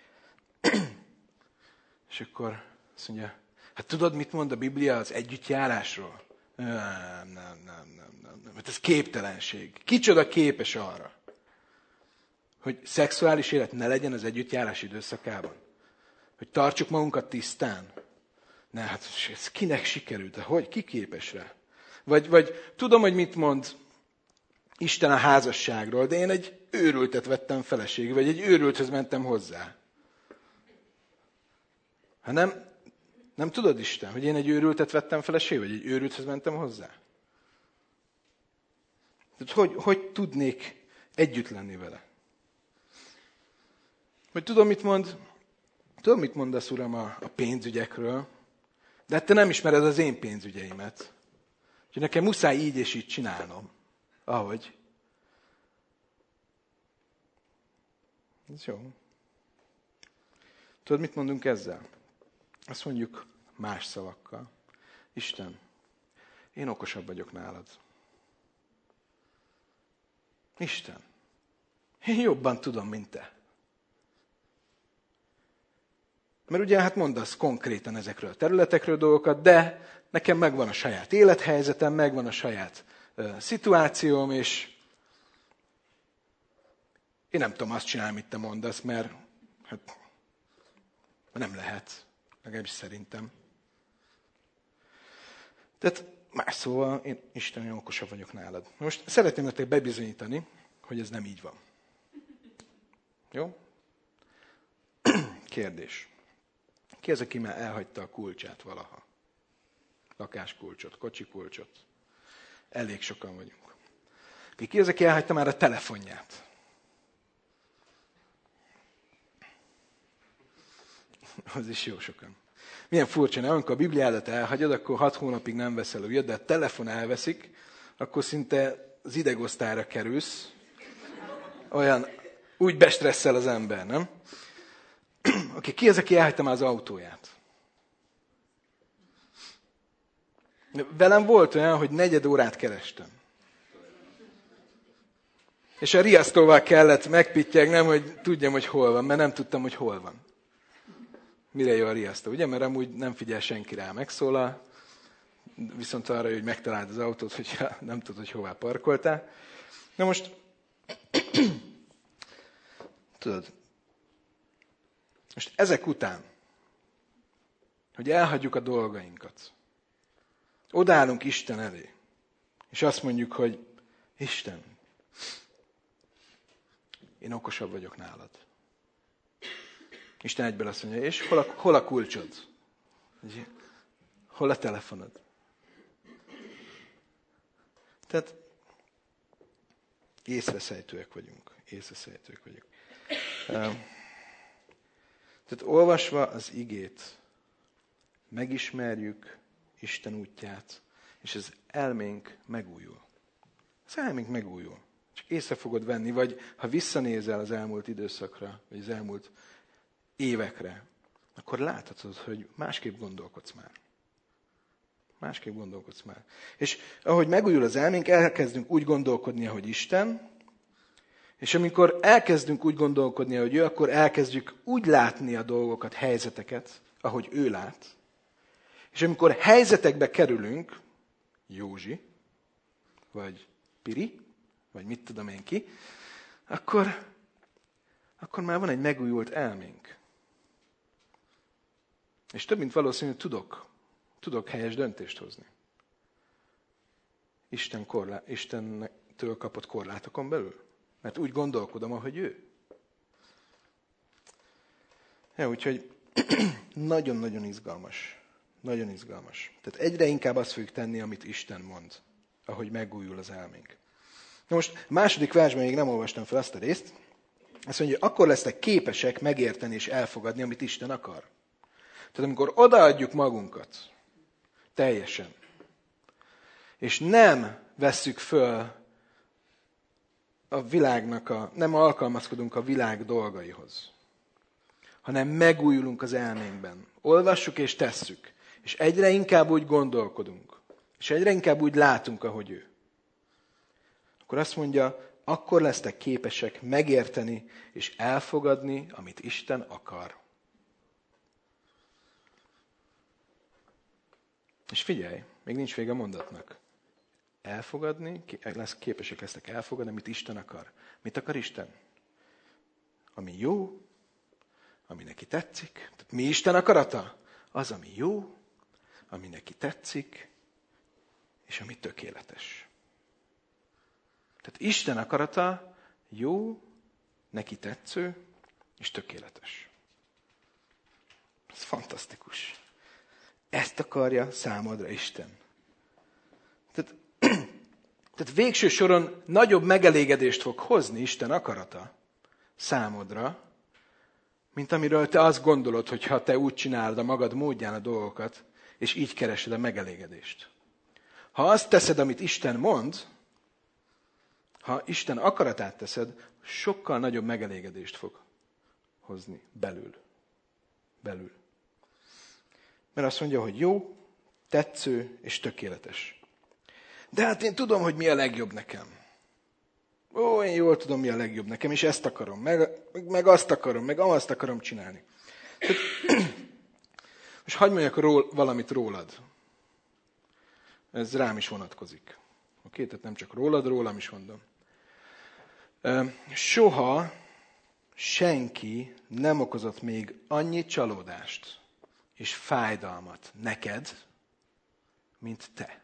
És akkor azt mondja, hát tudod, mit mond a Biblia az együttjárásról? Nem. Mert ez képtelenség. Kicsoda képes arra, hogy szexuális élet ne legyen az együttjárás időszakában? Hogy tartsuk magunkat tisztán? Ne, hát ez kinek sikerült? Hogy? Ki képes rá? Vagy tudom, hogy mit mond Isten a házasságról, de én egy őrültet vettem feleségül, vagy egy őrülthöz mentem hozzá. Ha nem tudod, Isten, hogy én egy őrültet vettem feleségül, vagy egy őrülthöz mentem hozzá? Hogy tudnék együtt lenni vele? Vagy tudom, mit mondasz, Uram, a pénzügyekről, de hát te nem ismered az én pénzügyeimet. Úgyhogy nekem muszáj így és így csinálnom. Ahogy. Ez jó. Tudod, mit mondunk ezzel? Azt mondjuk más szavakkal. Isten, én okosabb vagyok nálad. Isten, én jobban tudom, mint te. Mert ugye hát mondasz konkrétan ezekről a területekről dolgokat, de nekem megvan a saját élethelyzetem, megvan a saját szituációm, és én nem tudom azt csinálni, amit te mondasz, mert hát, nem lehet, legalábbis szerintem. Tehát más szóval, Isten, én okosabb vagyok nálad. Most szeretném nektek bebizonyítani, hogy ez nem így van. Jó? Kérdés. Ki az, aki már elhagyta a kulcsát valaha? Lakáskulcsot, kocsikulcsot. Elég sokan vagyunk. Ki az, aki elhagyta már a telefonját? Az is jó sokan. Milyen furcsa, nem? Amikor a Bibliádat elhagyod, akkor 6 hónapig nem veszel újat, de a telefon elveszik, akkor szinte az idegosztályra kerülsz. Olyan, úgy bestresszel az ember, nem? Oké, ki az, aki elhagyta már az autóját? Velem volt olyan, hogy 4 órát kerestem. És a riasztóval kellett megpittyegnem, hogy tudjam, hogy hol van, mert nem tudtam, hogy hol van. Mire jó a riasztó, ugye? Mert amúgy nem figyel senki rá, megszólal, viszont arra, hogy megtaláld az autót, hogyha nem tudod, hogy hová parkoltál. Na most, tudod, most ezek után, hogy elhagyjuk a dolgainkat, odaállunk Isten elé, és azt mondjuk, hogy Isten, én okosabb vagyok nálad. Isten egyből azt mondja, és hol a kulcsod? Hol a telefonod? Tehát észreszejtőek vagyunk. Tehát olvasva az igét, megismerjük Isten útját, és az elménk megújul. Az elménk megújul. Csak észre fogod venni, vagy ha visszanézel az elmúlt időszakra, vagy az elmúlt évekre, akkor láthatod, hogy másképp gondolkodsz már. És ahogy megújul az elménk, elkezdünk úgy gondolkodni, ahogy Isten, és amikor elkezdünk úgy gondolkodni, ahogy ő, akkor elkezdjük úgy látni a dolgokat, helyzeteket, ahogy ő lát. És amikor helyzetekbe kerülünk, Józsi, vagy Piri, vagy mit tudom én ki, akkor már van egy megújult elménk. És több mint valószínű, tudok helyes döntést hozni. Istentől kapott korlátokon belül. Mert úgy gondolkodom, ahogy ő. Ja, úgyhogy nagyon-nagyon izgalmas. Nagyon izgalmas. Tehát egyre inkább azt fogjuk tenni, amit Isten mond, ahogy megújul az elménk. Na most a második versben még nem olvastam fel azt a részt. Azt mondja, hogy akkor lesztek képesek megérteni és elfogadni, amit Isten akar. Tehát amikor odaadjuk magunkat teljesen, és nem vesszük föl a világnak nem alkalmazkodunk a világ dolgaihoz, hanem megújulunk az elménkben. Olvassuk és tesszük, és egyre inkább úgy gondolkodunk, és egyre inkább úgy látunk, ahogy ő. Akkor azt mondja, akkor lesztek képesek megérteni és elfogadni, amit Isten akar. És figyelj, még nincs vége a mondatnak. Elfogadni, képesek lesznek elfogadni, amit Isten akar. Mit akar Isten? Ami jó, ami neki tetszik. Tehát mi Isten akarata? Az, ami jó, ami neki tetszik, és ami tökéletes. Tehát Isten akarata jó, neki tetsző, és tökéletes. Ez fantasztikus. Ezt akarja számodra Isten. Tehát végső soron nagyobb megelégedést fog hozni Isten akarata számodra, mint amiről te azt gondolod, hogy ha te úgy csinálod a magad módján a dolgokat, és így keresed a megelégedést. Ha azt teszed, amit Isten mond, ha Isten akaratát teszed, sokkal nagyobb megelégedést fog hozni belül. Mert azt mondja, hogy jó, tetsző és tökéletes. De hát én tudom, hogy mi a legjobb nekem. Én jól tudom, mi a legjobb nekem, és ezt akarom, meg azt akarom, meg azt akarom csinálni. Most hagyd mondjak valamit rólad. Ez rám is vonatkozik. Oké? Tehát nem csak rólad, rólam is mondom. Soha senki nem okozott még annyi csalódást és fájdalmat neked, mint te.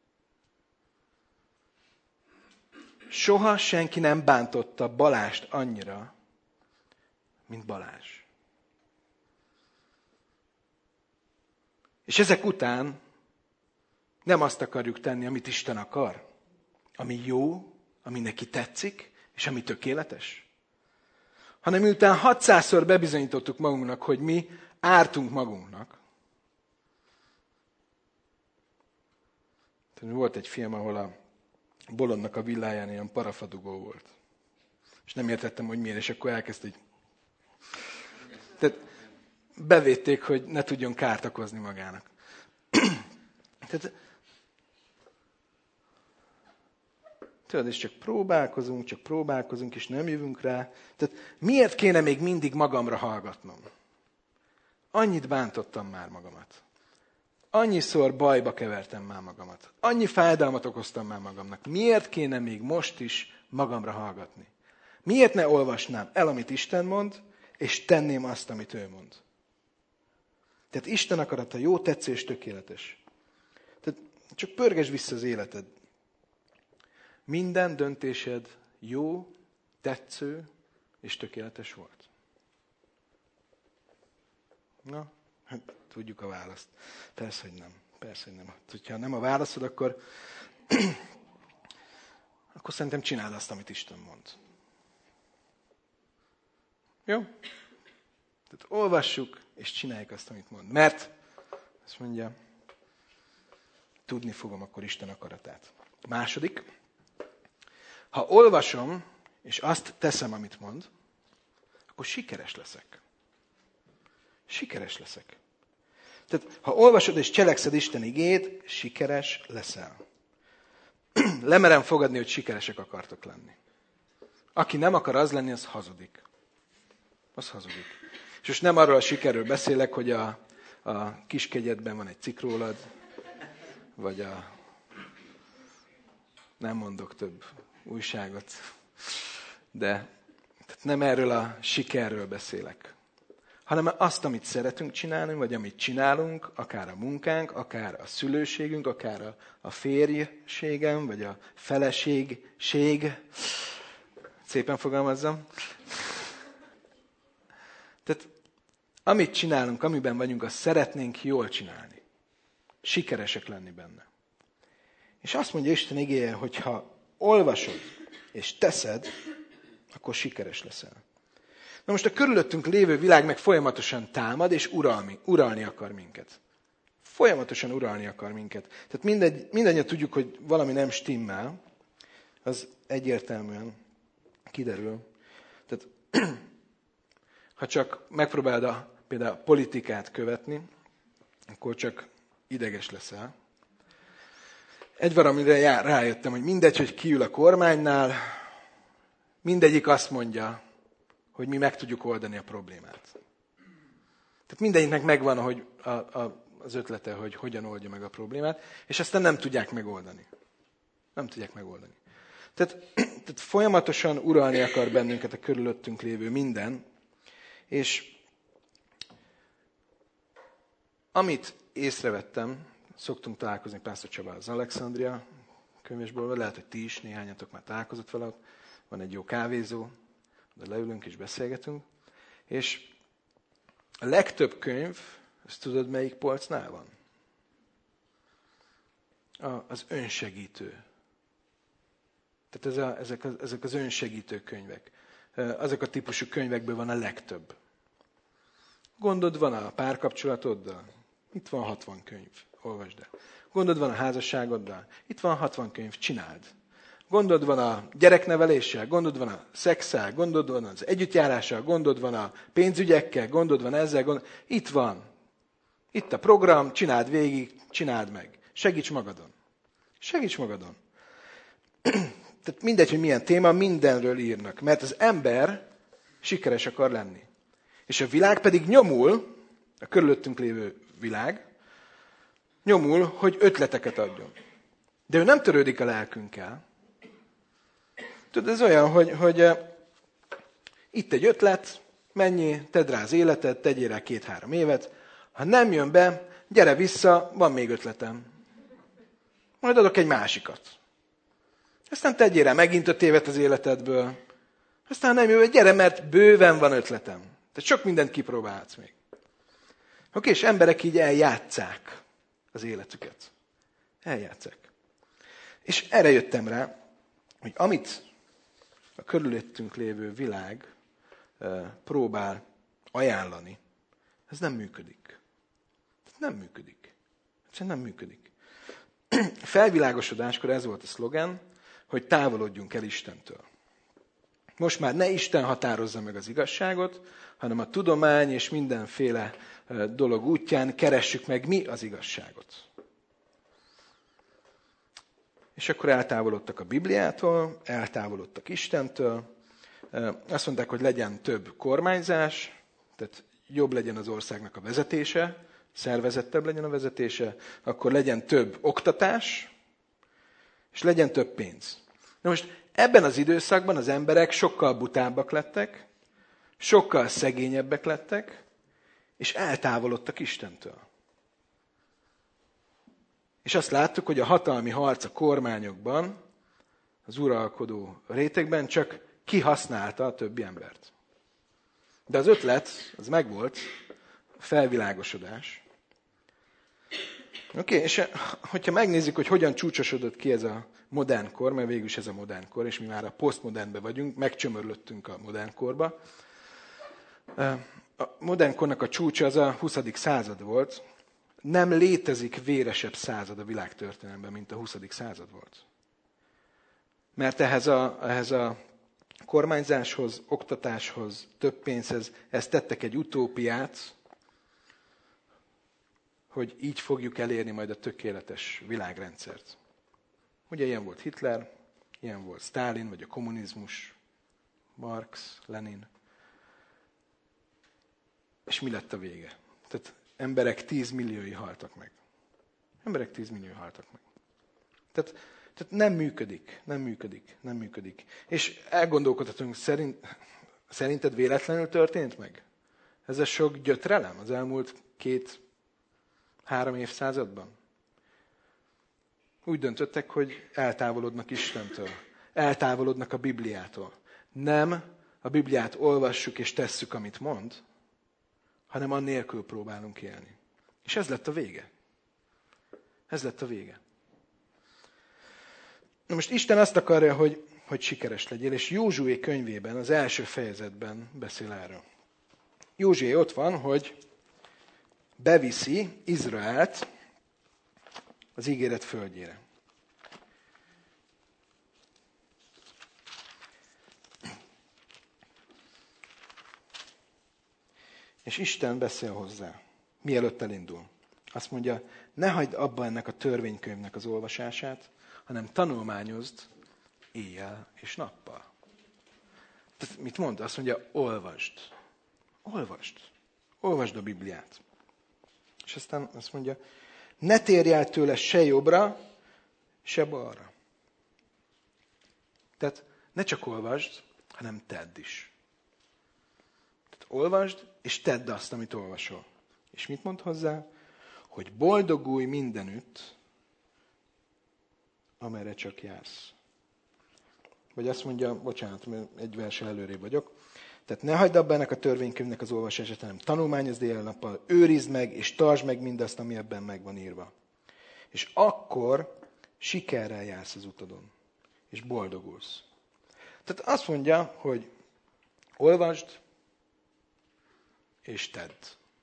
Soha senki nem bántotta Balást annyira, mint Balázs. És ezek után nem azt akarjuk tenni, amit Isten akar, ami jó, ami neki tetszik, és ami tökéletes. Hanem miután 600-szor bebizonyítottuk magunknak, hogy mi ártunk magunknak. Volt egy film, ahol a bolondnak a villáján ilyen parafadugó volt. És nem értettem, hogy miért, és akkor elkezdte, hogy... Tehát bevédték, hogy ne tudjon kárt okozni magának. Tehát, tudod, és csak próbálkozunk, és nem jövünk rá. Tehát miért kéne még mindig magamra hallgatnom? annyit bántottam már magamat. Annyiszor bajba kevertem már magamat. Annyi fájdalmat okoztam már magamnak. Miért kéne még most is magamra hallgatni? Miért ne olvasnám el, amit Isten mond, és tenném azt, amit ő mond? Tehát Isten akarata jó, tetsző és tökéletes. Tehát csak pörgesd vissza az életed. Minden döntésed jó, tetsző és tökéletes volt. Na, hát tudjuk a választ. Persze, hogy nem. Persze, hogy nem. Ha nem a válaszod, akkor szerintem csináld azt, amit Isten mond. Jó? Tehát olvassuk, és csináljuk azt, amit mond. Mert, azt mondja, tudni fogom akkor Isten akaratát. Második, ha olvasom, és azt teszem, amit mond, akkor sikeres leszek. Sikeres leszek. Tehát, ha olvasod és cselekszed Isten igét, sikeres leszel. Lemerem fogadni, hogy sikeresek akartok lenni. Aki nem akar az lenni, az hazudik. Az hazudik. És most nem arról a sikerről beszélek, hogy a kiskegyedben van egy cikk rólad, vagy nem mondok több újságot, de nem erről a sikerről beszélek, hanem azt, amit szeretünk csinálni, vagy amit csinálunk, akár a munkánk, akár a szülőségünk, akár a férjségem, vagy a feleségség. Szépen fogalmazzam. Tehát amit csinálunk, amiben vagyunk, azt szeretnénk jól csinálni. Sikeresek lenni benne. És azt mondja Isten igéje, hogy ha olvasod és teszed, akkor sikeres leszel. Na most a körülöttünk lévő világ meg folyamatosan támad, és uralni akar minket. Folyamatosan uralni akar minket. Tehát mindannyian tudjuk, hogy valami nem stimmel, az egyértelműen kiderül. Tehát ha csak megpróbálod például a politikát követni, akkor csak ideges leszel. Egy valamire rájöttem, hogy mindegy, hogy ki ül a kormánynál, mindegyik azt mondja, hogy mi meg tudjuk oldani a problémát. Tehát mindegyiknek megvan az ötlete, hogy hogyan oldja meg a problémát, és aztán nem tudják megoldani. Nem tudják megoldani. Tehát folyamatosan uralni akar bennünket a körülöttünk lévő minden, és amit észrevettem, szoktunk találkozni Pásztor Csaba az Alexandria könyvesből, lehet, hogy ti is, néhányatok már találkozott vele, van egy jó kávézó, de leülünk és beszélgetünk, és a legtöbb könyv, ezt tudod, melyik polcnál van? Az önsegítő. Tehát ezek az önsegítő könyvek. Azok a típusú könyvekből van a legtöbb. Gondod van a párkapcsolatoddal? Itt van 60 könyv, olvasd el. Gondod van a házasságoddal? Itt van 60 könyv, csináld. Gondod van a gyerekneveléssel, gondod van a szexsel, gondod van az együttjárással, gondod van a pénzügyekkel, gondod van ezzel, itt van. Itt a program, csináld végig, csináld meg. Segíts magadon. Segíts magadon. Tehát mindegy, hogy milyen téma, mindenről írnak. Mert az ember sikeres akar lenni. És a világ pedig nyomul, a körülöttünk lévő világ, nyomul, hogy ötleteket adjon. De ő nem törődik a lelkünkkel. Tudod, ez olyan, hogy itt egy ötlet, menjél, tedd rá az életed, tegyél rá 2-3 évet. Ha nem jön be, gyere vissza, van még ötletem. Majd adok egy másikat. Aztán tegyél rá megint 5 évet az életedből. Aztán nem jön, gyere, mert bőven van ötletem. Tehát sok mindent kipróbálhatsz még. Oké, és emberek így eljátsszák az életüket. Eljátsszák. És erre jöttem rá, hogy amit a körülöttünk lévő világ próbál ajánlani, ez nem működik. Nem működik. Egyszerűen nem működik. Felvilágosodáskor ez volt a szlogen, hogy távolodjunk el Istentől. Most már ne Isten határozza meg az igazságot, hanem a tudomány és mindenféle dolog útján keressük meg mi az igazságot. És akkor eltávolodtak a Bibliától, eltávolodtak Istentől. Azt mondták, hogy legyen több kormányzás, tehát jobb legyen az országnak a vezetése, szervezettebb legyen a vezetése, akkor legyen több oktatás, és legyen több pénz. Na most ebben az időszakban az emberek sokkal butábbak lettek, sokkal szegényebbek lettek, és eltávolodtak Istentől. És azt láttuk, hogy a hatalmi harc a kormányokban, az uralkodó rétegben csak kihasználta a többi embert. De az ötlet, az megvolt, a felvilágosodás. Oké, és hogyha megnézzük, hogy hogyan csúcsosodott ki ez a modern kor, mert végül is ez a modern kor, és mi már a posztmodernben vagyunk, megcsömörlöttünk a modern korba. A modern kornak a csúcsa az a 20. század volt. Nem létezik véresebb század a világtörténelemben, mint a 20. század volt. Mert ehhez a kormányzáshoz, oktatáshoz, több pénzhez, ezt tettek egy utópiát, hogy így fogjuk elérni majd a tökéletes világrendszert. Ugye ilyen volt Hitler, ilyen volt Sztálin, vagy a kommunizmus, Marx, Lenin. És mi lett a vége? Tehát emberek 10 milliói haltak meg. Emberek 10 milliói haltak meg. Tehát nem működik. És elgondolkodhatunk, szerinted véletlenül történt meg? Ez a sok gyötrelem az elmúlt 2-3 évszázadban? Úgy döntöttek, hogy eltávolodnak Istentől. Eltávolodnak a Bibliától. Nem a Bibliát olvassuk és tesszük, amit mond, hanem annélkül próbálunk élni. És ez lett a vége. Ez lett a vége. Na most Isten azt akarja, hogy sikeres legyél, és Józsué könyvében, az első fejezetben beszél erről. Józsué ott van, hogy beviszi Izraelt az ígéret földjére. És Isten beszél hozzá, mielőtt elindul. Azt mondja, ne hagyd abba ennek a törvénykönyvnek az olvasását, hanem tanulmányozd éjjel és nappal. Tehát mit mond? Azt mondja, olvasd. Olvasd. Olvasd a Bibliát. És aztán azt mondja, ne térj el tőle se jobbra, se balra. Tehát ne csak olvasd, hanem tedd is. Tehát olvasd, és tedd azt, amit olvasol. És mit mond hozzá? Hogy boldogulj mindenütt, amerre csak jársz. Vagy azt mondja, bocsánat, mert egy versel előrébb vagyok. Tehát ne hagyd abba ennek a törvénykönyvnek az olvasását, hanem tanulmányozd éjjel-nappal, őrizd meg, és tartsd meg mindazt, ami ebben meg van írva. És akkor sikerrel jársz az utadon, és boldogulsz. Tehát azt mondja, hogy olvasd, és tedd.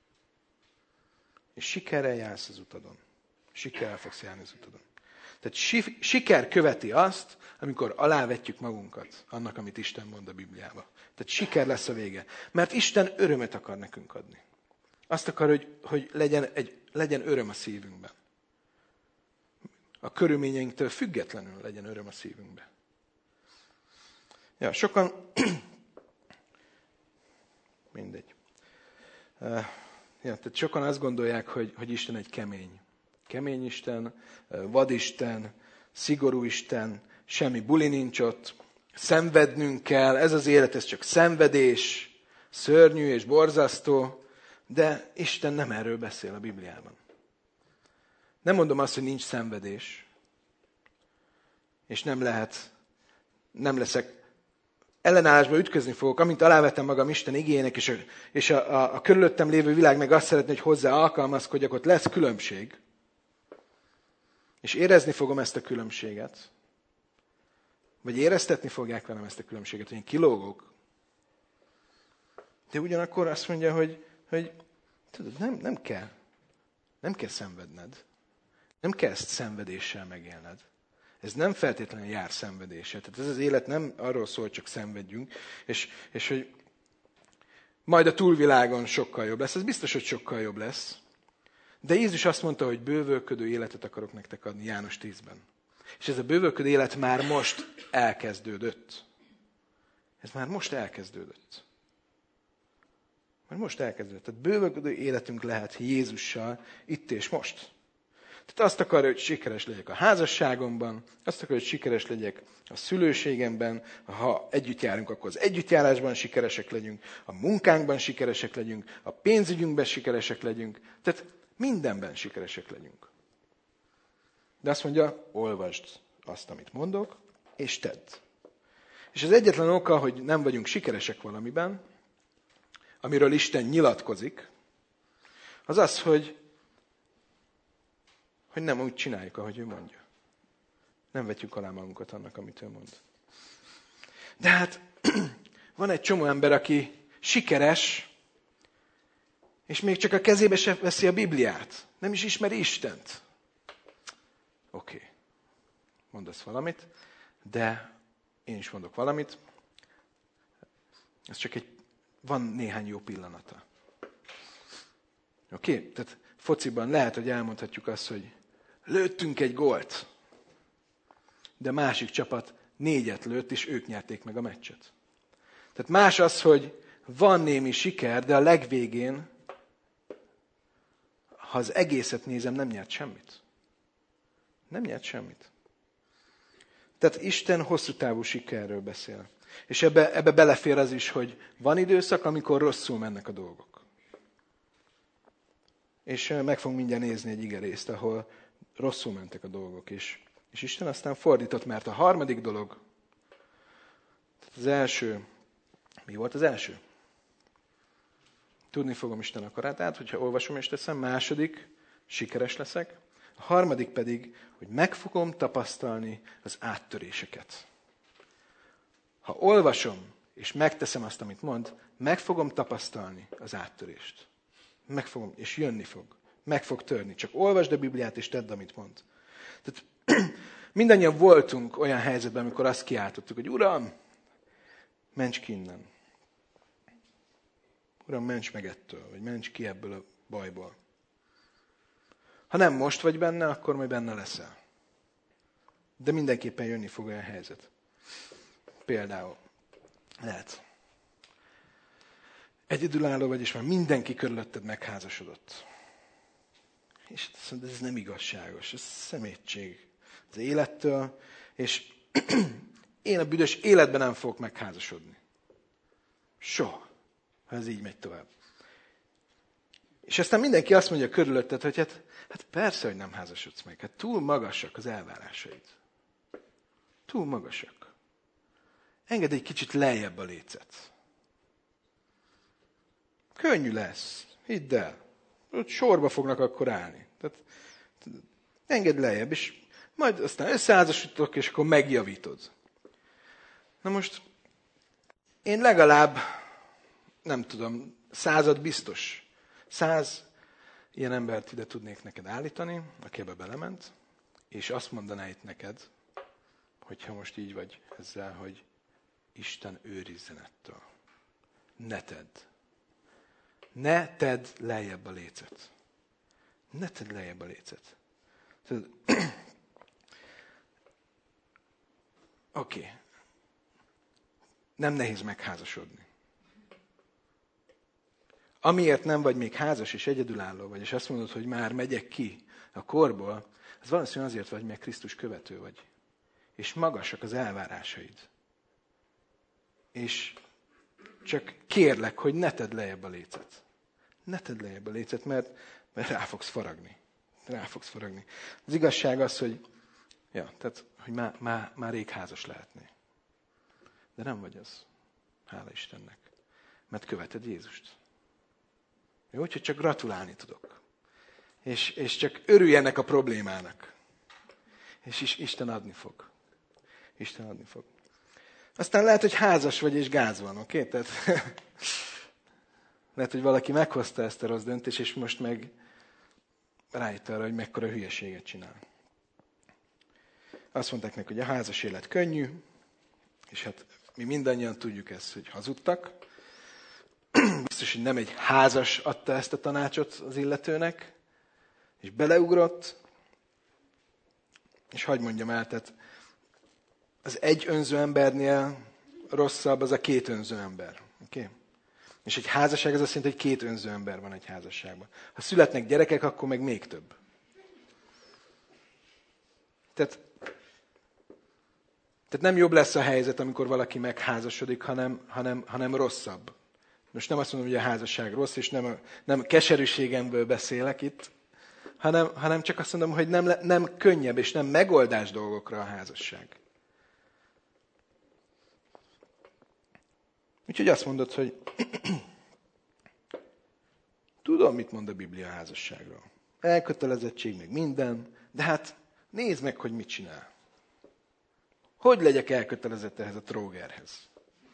És sikerrel jársz az utadon. Sikerrel fogsz járni az utadon. Tehát siker követi azt, amikor alávetjük magunkat annak, amit Isten mond a Bibliába. Tehát siker lesz a vége. Mert Isten örömet akar nekünk adni. Azt akar, hogy legyen öröm a szívünkben. A körülményeinktől függetlenül legyen öröm a szívünkben. Ja, sokan... Mindegy. Tehát sokan azt gondolják, hogy Isten egy kemény Isten, vadisten, szigorú Isten, semmi buli nincs ott, szenvednünk kell, ez az élet, ez csak szenvedés, szörnyű és borzasztó, de Isten nem erről beszél a Bibliában. Nem mondom azt, hogy nincs szenvedés, és nem leszek ellenállásba ütközni fogok, amint alávetem magam Isten igéjének, és a körülöttem lévő világ meg azt szeretné, hogy hozzá alkalmazkodjak, ott lesz különbség. És érezni fogom ezt a különbséget. Vagy éreztetni fogják velem ezt a különbséget, hogy én kilógok. De ugyanakkor azt mondja, hogy tudod, nem kell szenvedned. Nem kell ezt szenvedéssel megélned. Ez nem feltétlenül jár szenvedéssel. Tehát ez az élet nem arról szól, hogy csak szenvedjünk, és hogy majd a túlvilágon sokkal jobb lesz. Ez biztos, hogy sokkal jobb lesz. De Jézus azt mondta, hogy bővölködő életet akarok nektek adni, János 10-ben. És ez a bővölködő élet már most elkezdődött. Ez már most elkezdődött. Majd most elkezdődött. Tehát bővölködő életünk lehet Jézussal itt és most. Tehát azt akarja, hogy sikeres legyek a házasságomban, azt akarja, hogy sikeres legyek a szülőségemben, ha együtt járunk, akkor az együttjárásban sikeresek legyünk, a munkánkban sikeresek legyünk, a pénzügyünkben sikeresek legyünk, tehát mindenben sikeresek legyünk. De azt mondja, olvasd azt, amit mondok, és tedd. És az egyetlen oka, hogy nem vagyunk sikeresek valamiben, amiről Isten nyilatkozik, az az, hogy nem úgy csináljuk, ahogy ő mondja. Nem vetjük alá magunkat annak, amit ő mond. De hát van egy csomó ember, aki sikeres, és még csak a kezébe se veszi a Bibliát. Nem is ismeri Istent. Oké. Mondasz valamit, de én is mondok valamit. Ez csak van néhány jó pillanata. Oké? Tehát fociban lehet, hogy elmondhatjuk azt, hogy lőttünk egy gólt, de másik csapat 4 lőtt, és ők nyerték meg a meccset. Tehát más az, hogy van némi siker, de a legvégén, ha az egészet nézem, nem nyert semmit. Nem nyert semmit. Tehát Isten hosszú távú sikerről beszél. És ebbe belefér az is, hogy van időszak, amikor rosszul mennek a dolgok. És meg fogunk mindjárt nézni egy igerészt, ahol rosszul mentek a dolgok. És Isten aztán fordított, mert a harmadik dolog, tehát az első, mi volt az első? Tudni fogom Isten akaratát, hogyha olvasom és teszem. Második, sikeres leszek. A harmadik pedig, hogy meg fogom tapasztalni az áttöréseket. Ha olvasom és megteszem azt, amit mond, meg fogom tapasztalni az áttörést. Meg fogom, és jönni fog. Meg fog törni. Csak olvasd a Bibliát, és tedd, amit mond. Tehát mindannyian voltunk olyan helyzetben, amikor azt kiáltottuk, hogy Uram, ments ki innen. Uram, ments meg ettől, vagy ments ki ebből a bajból. Ha nem most vagy benne, akkor majd benne leszel. De mindenképpen jönni fog olyan helyzet. Például lehet. Egyedülálló vagy, és már mindenki körülötted megházasodott. És azt mondod, ez nem igazságos, ez szemétség az élettől, és én a büdös életben nem fogok megházasodni. Soha, ha ez így megy tovább. És aztán mindenki azt mondja körülötted, hogy hát persze, hogy nem házasodsz meg. Hát túl magasak az elvárásaid. Túl magasak. Engedd egy kicsit lejjebb a lécet. Könnyű lesz. Hidd el. Ott sorba fognak akkor állni. Tehát engedd lejjebb, és majd aztán összeházasodtok, és akkor megjavítod. Na most, én legalább, nem tudom, 100 biztos. 100 ilyen embert ide tudnék neked állítani, aki ebbe belement, és azt mondaná itt neked, hogyha most így vagy ezzel, hogy Isten őrizzen ettől. Ne tedd. Ne tedd lejjebb a lécet. Ne tedd lejjebb a lécet. Oké. Nem nehéz megházasodni. Amiért nem vagy még házas és egyedülálló vagy, és azt mondod, hogy már megyek ki a korból, az valószínűleg azért vagy, mert Krisztus követő vagy. És magasak az elvárásaid. És csak kérlek, hogy ne tedd lejjebb a lécet. Ne tedd lejjebb a lécet, mert rá fogsz faragni. Rá fogsz faragni. Az igazság az, hogy hogy már rég házas lehetnél. De nem vagy az. Hála Istennek. Mert követed Jézust. Jó, úgyhogy csak gratulálni tudok. És csak örülj ennek a problémának. És Isten adni fog. Isten adni fog. Aztán lehet, hogy házas vagy, és gáz van, oké? Tehát lehet, hogy valaki meghozta ezt a rossz döntést, és most meg rájött arra, hogy mekkora hülyeséget csinál. Azt mondták neki, hogy a házas élet könnyű, és hát mi mindannyian tudjuk ezt, hogy hazudtak. Biztos, hogy nem egy házas adta ezt a tanácsot az illetőnek, és beleugrott, és hadd mondjam el, tehát az egy önző embernél rosszabb az a 2 önző ember. Okay? És egy házasság az azt jelenti, hogy 2 önző ember van egy házasságban. Ha születnek gyerekek, akkor meg még több. Tehát nem jobb lesz a helyzet, amikor valaki megházasodik, hanem rosszabb. Most nem azt mondom, hogy a házasság rossz, és nem keserűségemből beszélek itt, hanem csak azt mondom, hogy nem könnyebb és nem megoldás dolgokra a házasság. Úgyhogy azt mondod, hogy tudom, mit mond a Biblia a házasságról. Elkötelezettség, meg minden, de hát nézd meg, hogy mit csinál. Hogy legyek elkötelezett ehhez a trógerhez?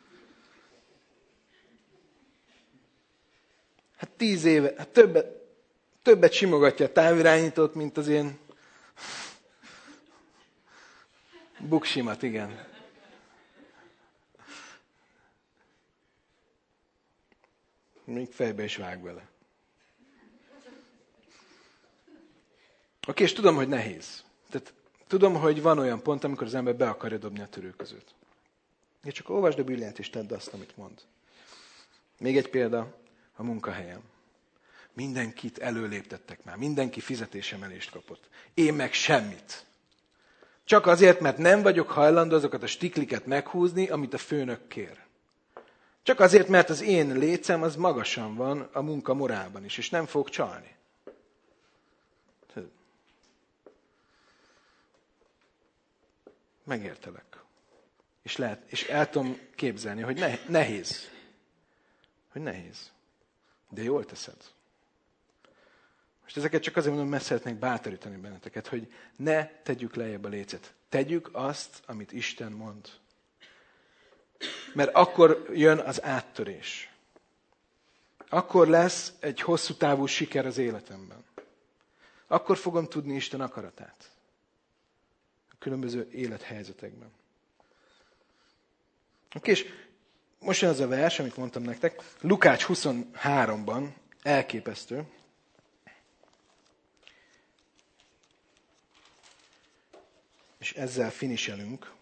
Hát 10 éve, hát többet simogatja a távirányítót, mint az én buksimat, igen. Még fejbe is vág vele. Oké, és tudom, hogy nehéz. Tehát tudom, hogy van olyan pont, amikor az ember be akarja dobni a törőközőt. És csak olvasd a Bibliát, és tedd azt, amit mond. Még egy példa, a munkahelyem. Mindenkit előléptettek már, mindenki fizetésemelést kapott. Én meg semmit. Csak azért, mert nem vagyok hajlandó azokat a stikliket meghúzni, amit a főnök kér. Csak azért, mert az én lécem az magasan van a munka morálban is, és nem fog csalni. Megértelek. És el tudom képzelni, hogy nehéz. Hogy nehéz. De jól teszed. Most ezeket csak azért mondom, mert szeretnék bátorítani benneteket, hogy ne tegyük lejjebb a lécet. Tegyük azt, amit Isten mond. Mert akkor jön az áttörés. Akkor lesz egy hosszú távú siker az életemben. Akkor fogom tudni Isten akaratát. A különböző élethelyzetekben. Oké, és most jön az a vers, amit mondtam nektek. Lukács 23-ban elképesztő. És ezzel finiselünk.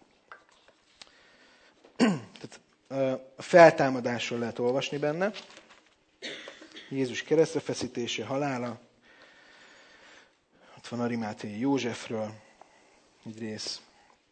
Tehát a feltámadásról lehet olvasni benne. Jézus keresztre feszítése, halála. Ott van Arimáthei Józsefről egy rész.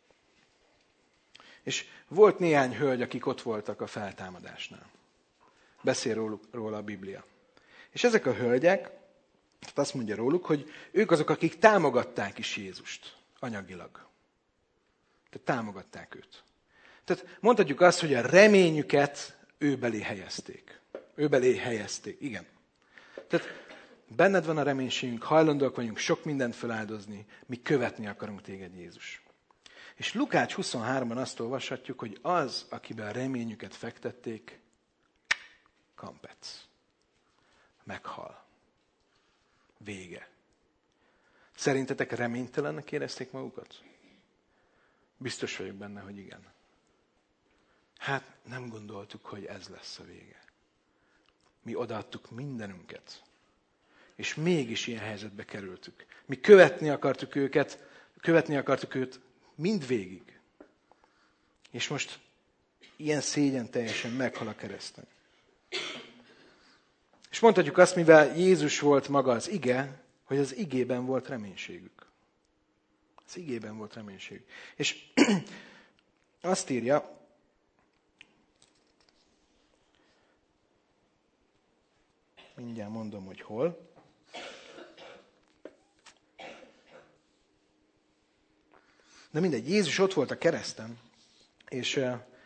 És volt néhány hölgy, akik ott voltak a feltámadásnál. Beszél róla a Biblia. És ezek a hölgyek, tehát azt mondja róluk, hogy ők azok, akik támogatták is Jézust anyagilag. Tehát támogatták őt. Tehát mondhatjuk azt, hogy a reményüket ő belé helyezték. Ő belé helyezték, igen. Tehát benned van a reménységünk, hajlandóak vagyunk sok mindent feláldozni, mi követni akarunk téged, Jézus. És Lukács 23-ban azt olvashatjuk, hogy az, akiben a reményüket fektették, kampec. Meghal. Vége. Szerintetek reménytelennek érezték magukat? Biztos vagyok benne, hogy igen. Hát nem gondoltuk, hogy ez lesz a vége. Mi odaadtuk mindenünket. És mégis ilyen helyzetbe kerültük. Mi követni akartuk őt mindvégig. És most ilyen szégyen teljesen meghal a kereszten. És mondhatjuk azt, mivel Jézus volt maga az ige, hogy az igében volt reménységük. Az igében volt reménységük. És azt írja, mindjárt mondom, hogy hol. De mindegy, Jézus ott volt a kereszten, és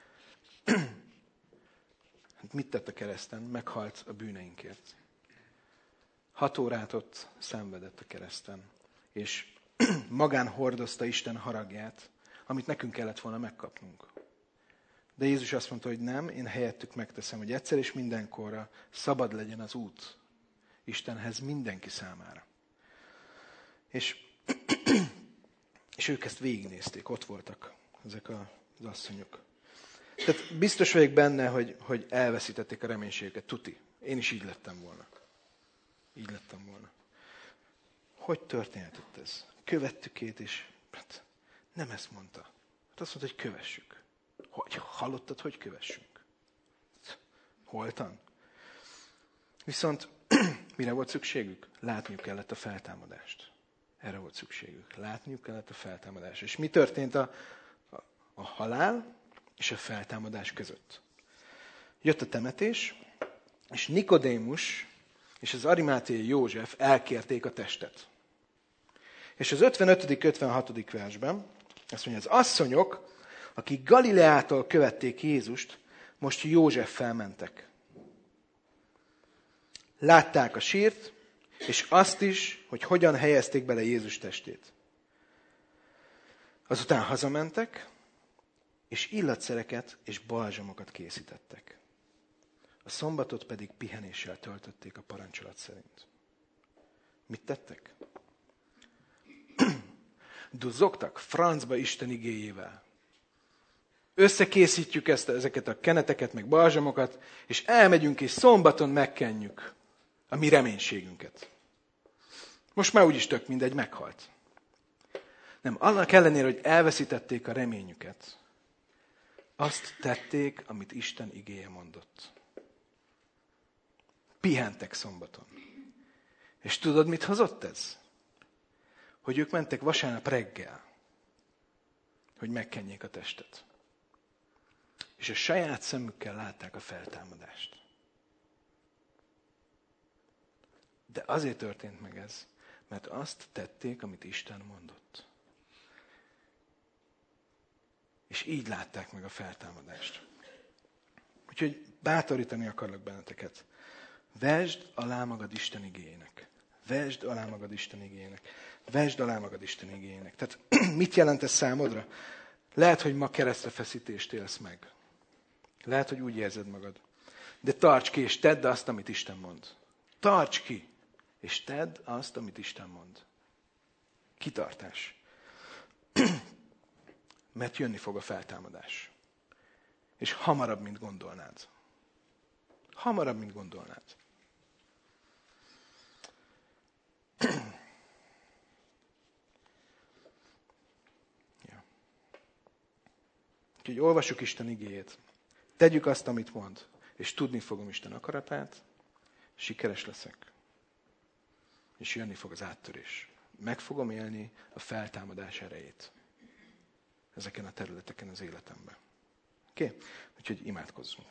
mit tett a kereszten? Meghalt a bűneinkért. 6 órát ott szenvedett a kereszten, és magán hordozta Isten haragját, amit nekünk kellett volna megkapnunk. De Jézus azt mondta, hogy nem, én helyettük megteszem, hogy egyszer és mindenkorra szabad legyen az út Istenhez mindenki számára. És ők ezt végignézték, ott voltak ezek az asszonyok. Tehát biztos vagyok benne, hogy elveszítették a reménységüket. Tuti. Én is így lettem volna. Így lettem volna. Hogy történhetett ez? Követtük őt, és hát nem ezt mondta. Hát azt mondta, hogy kövessük. Hogy hallottad, hogy kövessünk? Holtan? Viszont mire volt szükségük? Látniuk kellett a feltámadást. Erre volt szükségük. Látniuk kellett a feltámadást. És mi történt a halál és a feltámadás között? Jött a temetés, és Nikodémus és az arimáteai József elkérték a testet. És az 55.-56. versben azt mondja, az asszonyok, akik Galileától követték Jézust, most Józseffel mentek. Látták a sírt, és azt is, hogy hogyan helyezték bele Jézus testét. Azután hazamentek, és illatszereket és balzsamokat készítettek. A szombatot pedig pihenéssel töltötték a parancsolat szerint. Mit tettek? Duzzogtak francba Isten igéjével. Összekészítjük ezeket a keneteket, meg balzsamokat, és elmegyünk, és szombaton megkenjük a mi reménységünket. Most már úgyis tök mindegy, meghalt. Nem, annak ellenére, hogy elveszítették a reményüket, azt tették, amit Isten igéje mondott. Pihentek szombaton. És tudod, mit hozott ez? Hogy ők mentek vasárnap reggel, hogy megkenjék a testet. És a saját szemükkel látták a feltámadást. De azért történt meg ez, mert azt tették, amit Isten mondott. És így látták meg a feltámadást. Úgyhogy bátorítani akarlak benneteket. Vesd alá magad Isten igéjének. Vesd alá magad Isten igéjének. Vesd alá magad Isten igéjének. Tehát mit jelent ez számodra? Lehet, hogy ma keresztrefeszítést élsz meg. Lehet, hogy úgy érzed magad. De tarts ki, és tedd azt, amit Isten mond. Tarts ki, és tedd azt, amit Isten mond. Kitartás. Mert jönni fog a feltámadás. És hamarabb, mint gondolnád. Hamarabb, mint gondolnád. Ja. Úgyhogy olvassuk Isten igéjét. Tegyük azt, amit mond. És tudni fogom Isten akaratát. Sikeres leszek. És jönni fog az áttörés. Meg fogom élni a feltámadás erejét. Ezeken a területeken az életemben. Oké? Úgyhogy imádkozzunk.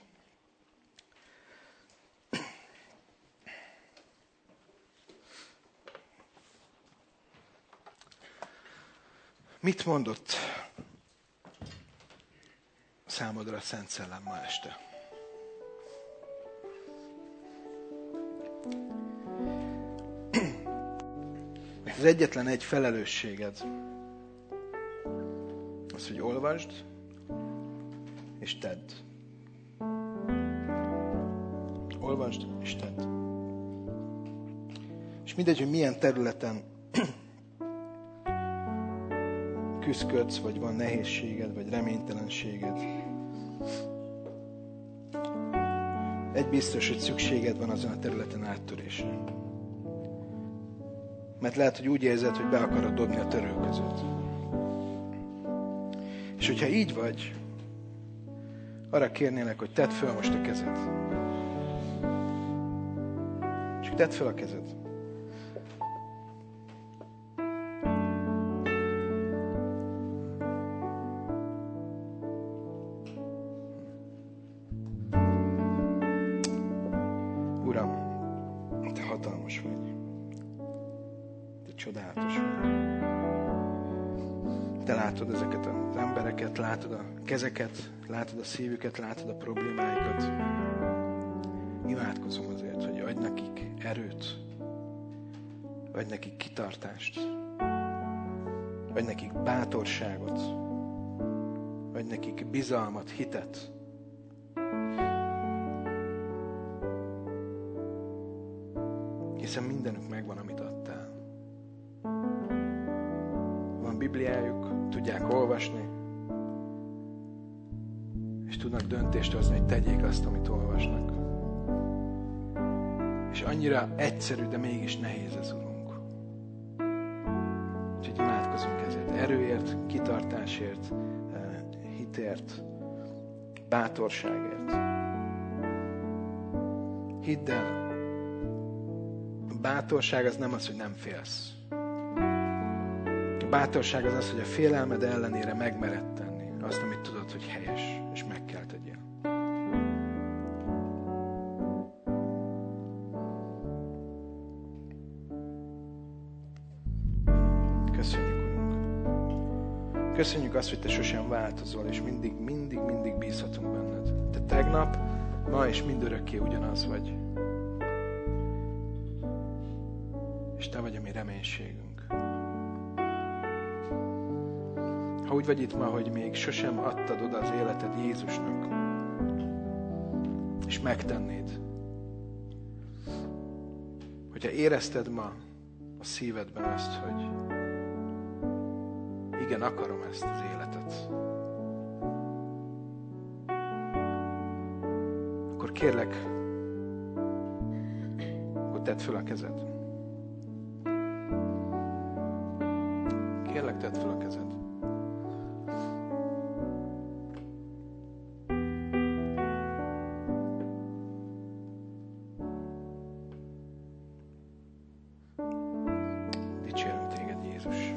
Mit mondott számodra a Szent Szellem ma este? Az egyetlen egy felelősséged az, hogy olvasd és tedd. Olvasd és tedd. És mindegy, hogy milyen területen küzdködsz, vagy van nehézséged, vagy reménytelenséged. Egy biztos, hogy szükséged van azon a területen áttörésre. Mert lehet, hogy úgy érzed, hogy be akarod dobni a törölközőt. És hogyha így vagy, arra kérnélek, hogy tedd föl most a kezed. Csak tedd föl a kezed. Uram, Te hatalmas vagy. Te csodálatos vagy. Te látod ezeket az embereket, látod a kezeket, látod a szívüket, látod a problémáikat. Imádkozom azért, hogy adj nekik erőt, adj nekik kitartást, adj nekik bátorságot, adj nekik bizalmat, hitet. Hiszen mindenük megvan, amit adtál. Van Bibliájuk, tudják olvasni, és tudnak döntést hozni, hogy tegyék azt, amit olvasnak. És annyira egyszerű, de mégis nehéz ez, Urunk. Úgyhogy imádkozunk ezért. Erőért, kitartásért, hitért, bátorságért. Hidd el, bátorság az nem az, hogy nem félsz. A bátorság az az, hogy a félelmed ellenére megmered tenni azt, amit tudod, hogy helyes, és meg kell tegyél. Köszönjük, Urunk. Köszönjük azt, hogy Te sosem változol, és mindig bízhatunk benned. Te tegnap, ma és mindörökké ugyanaz vagy. És Te vagy a mi reménységünk. Ha úgy vagy itt ma, hogy még sosem adtad oda az életed Jézusnak, és megtennéd, hogyha érezted ma a szívedben azt, hogy igen, akarom ezt az életet, akkor kérlek, akkor tedd föl a kezed. Kérlek, tedd föl a kezed. Dicsérünk téged, Jézus.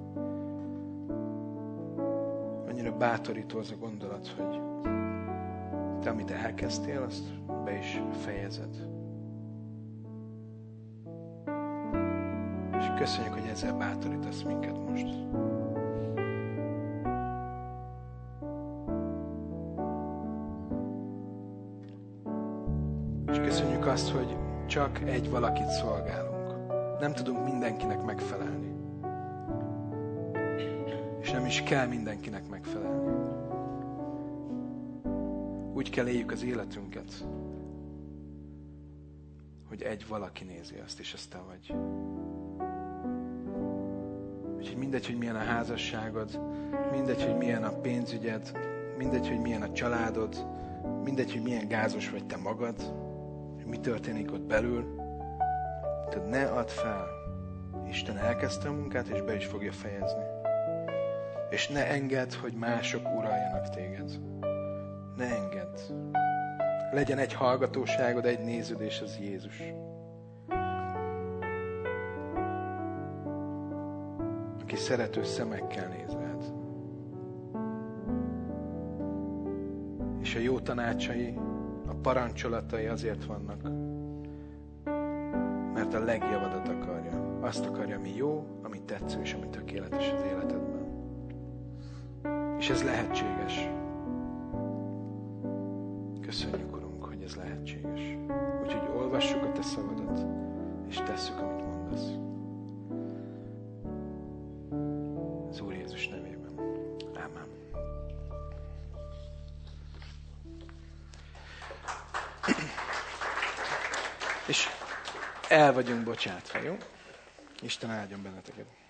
Annyira bátorító az a gondolat, hogy te, amit elkezdtél, azt be is fejezed. És köszönjük, hogy ezzel bátorítasz minket most. És köszönjük azt, hogy csak egy valakit szolgálunk. Nem tudunk mindenkinek megfelelni. És nem is kell mindenkinek megfelelni. Úgy kell éljük az életünket, hogy egy valaki nézi azt, és azt te vagy. Úgyhogy mindegy, hogy milyen a házasságod, mindegy, hogy milyen a pénzügyed, mindegy, hogy milyen a családod, mindegy, hogy milyen gázos vagy te magad, hogy mi történik ott belül, tehát ne add fel. Isten elkezdte a munkát, és be is fogja fejezni. És ne engedd, hogy mások uraljanak téged. Ne engedd. Legyen egy hallgatóságod, egy néződ, és az Jézus. Aki szerető szemekkel néz rád. És a jó tanácsai, a parancsolatai azért vannak, mert a legjavadat akarja. Azt akarja, ami jó, ami tetsző, és ami tökéletes az életedben. És ez lehetséges. Köszönjük, Urunk, hogy ez lehetséges. Úgyhogy olvassuk a Te szavadat, és tesszük, amit mondasz. Az Úr Jézus nevében. Ámen. És el vagyunk bocsátva, jó? Isten áldjon benneteket.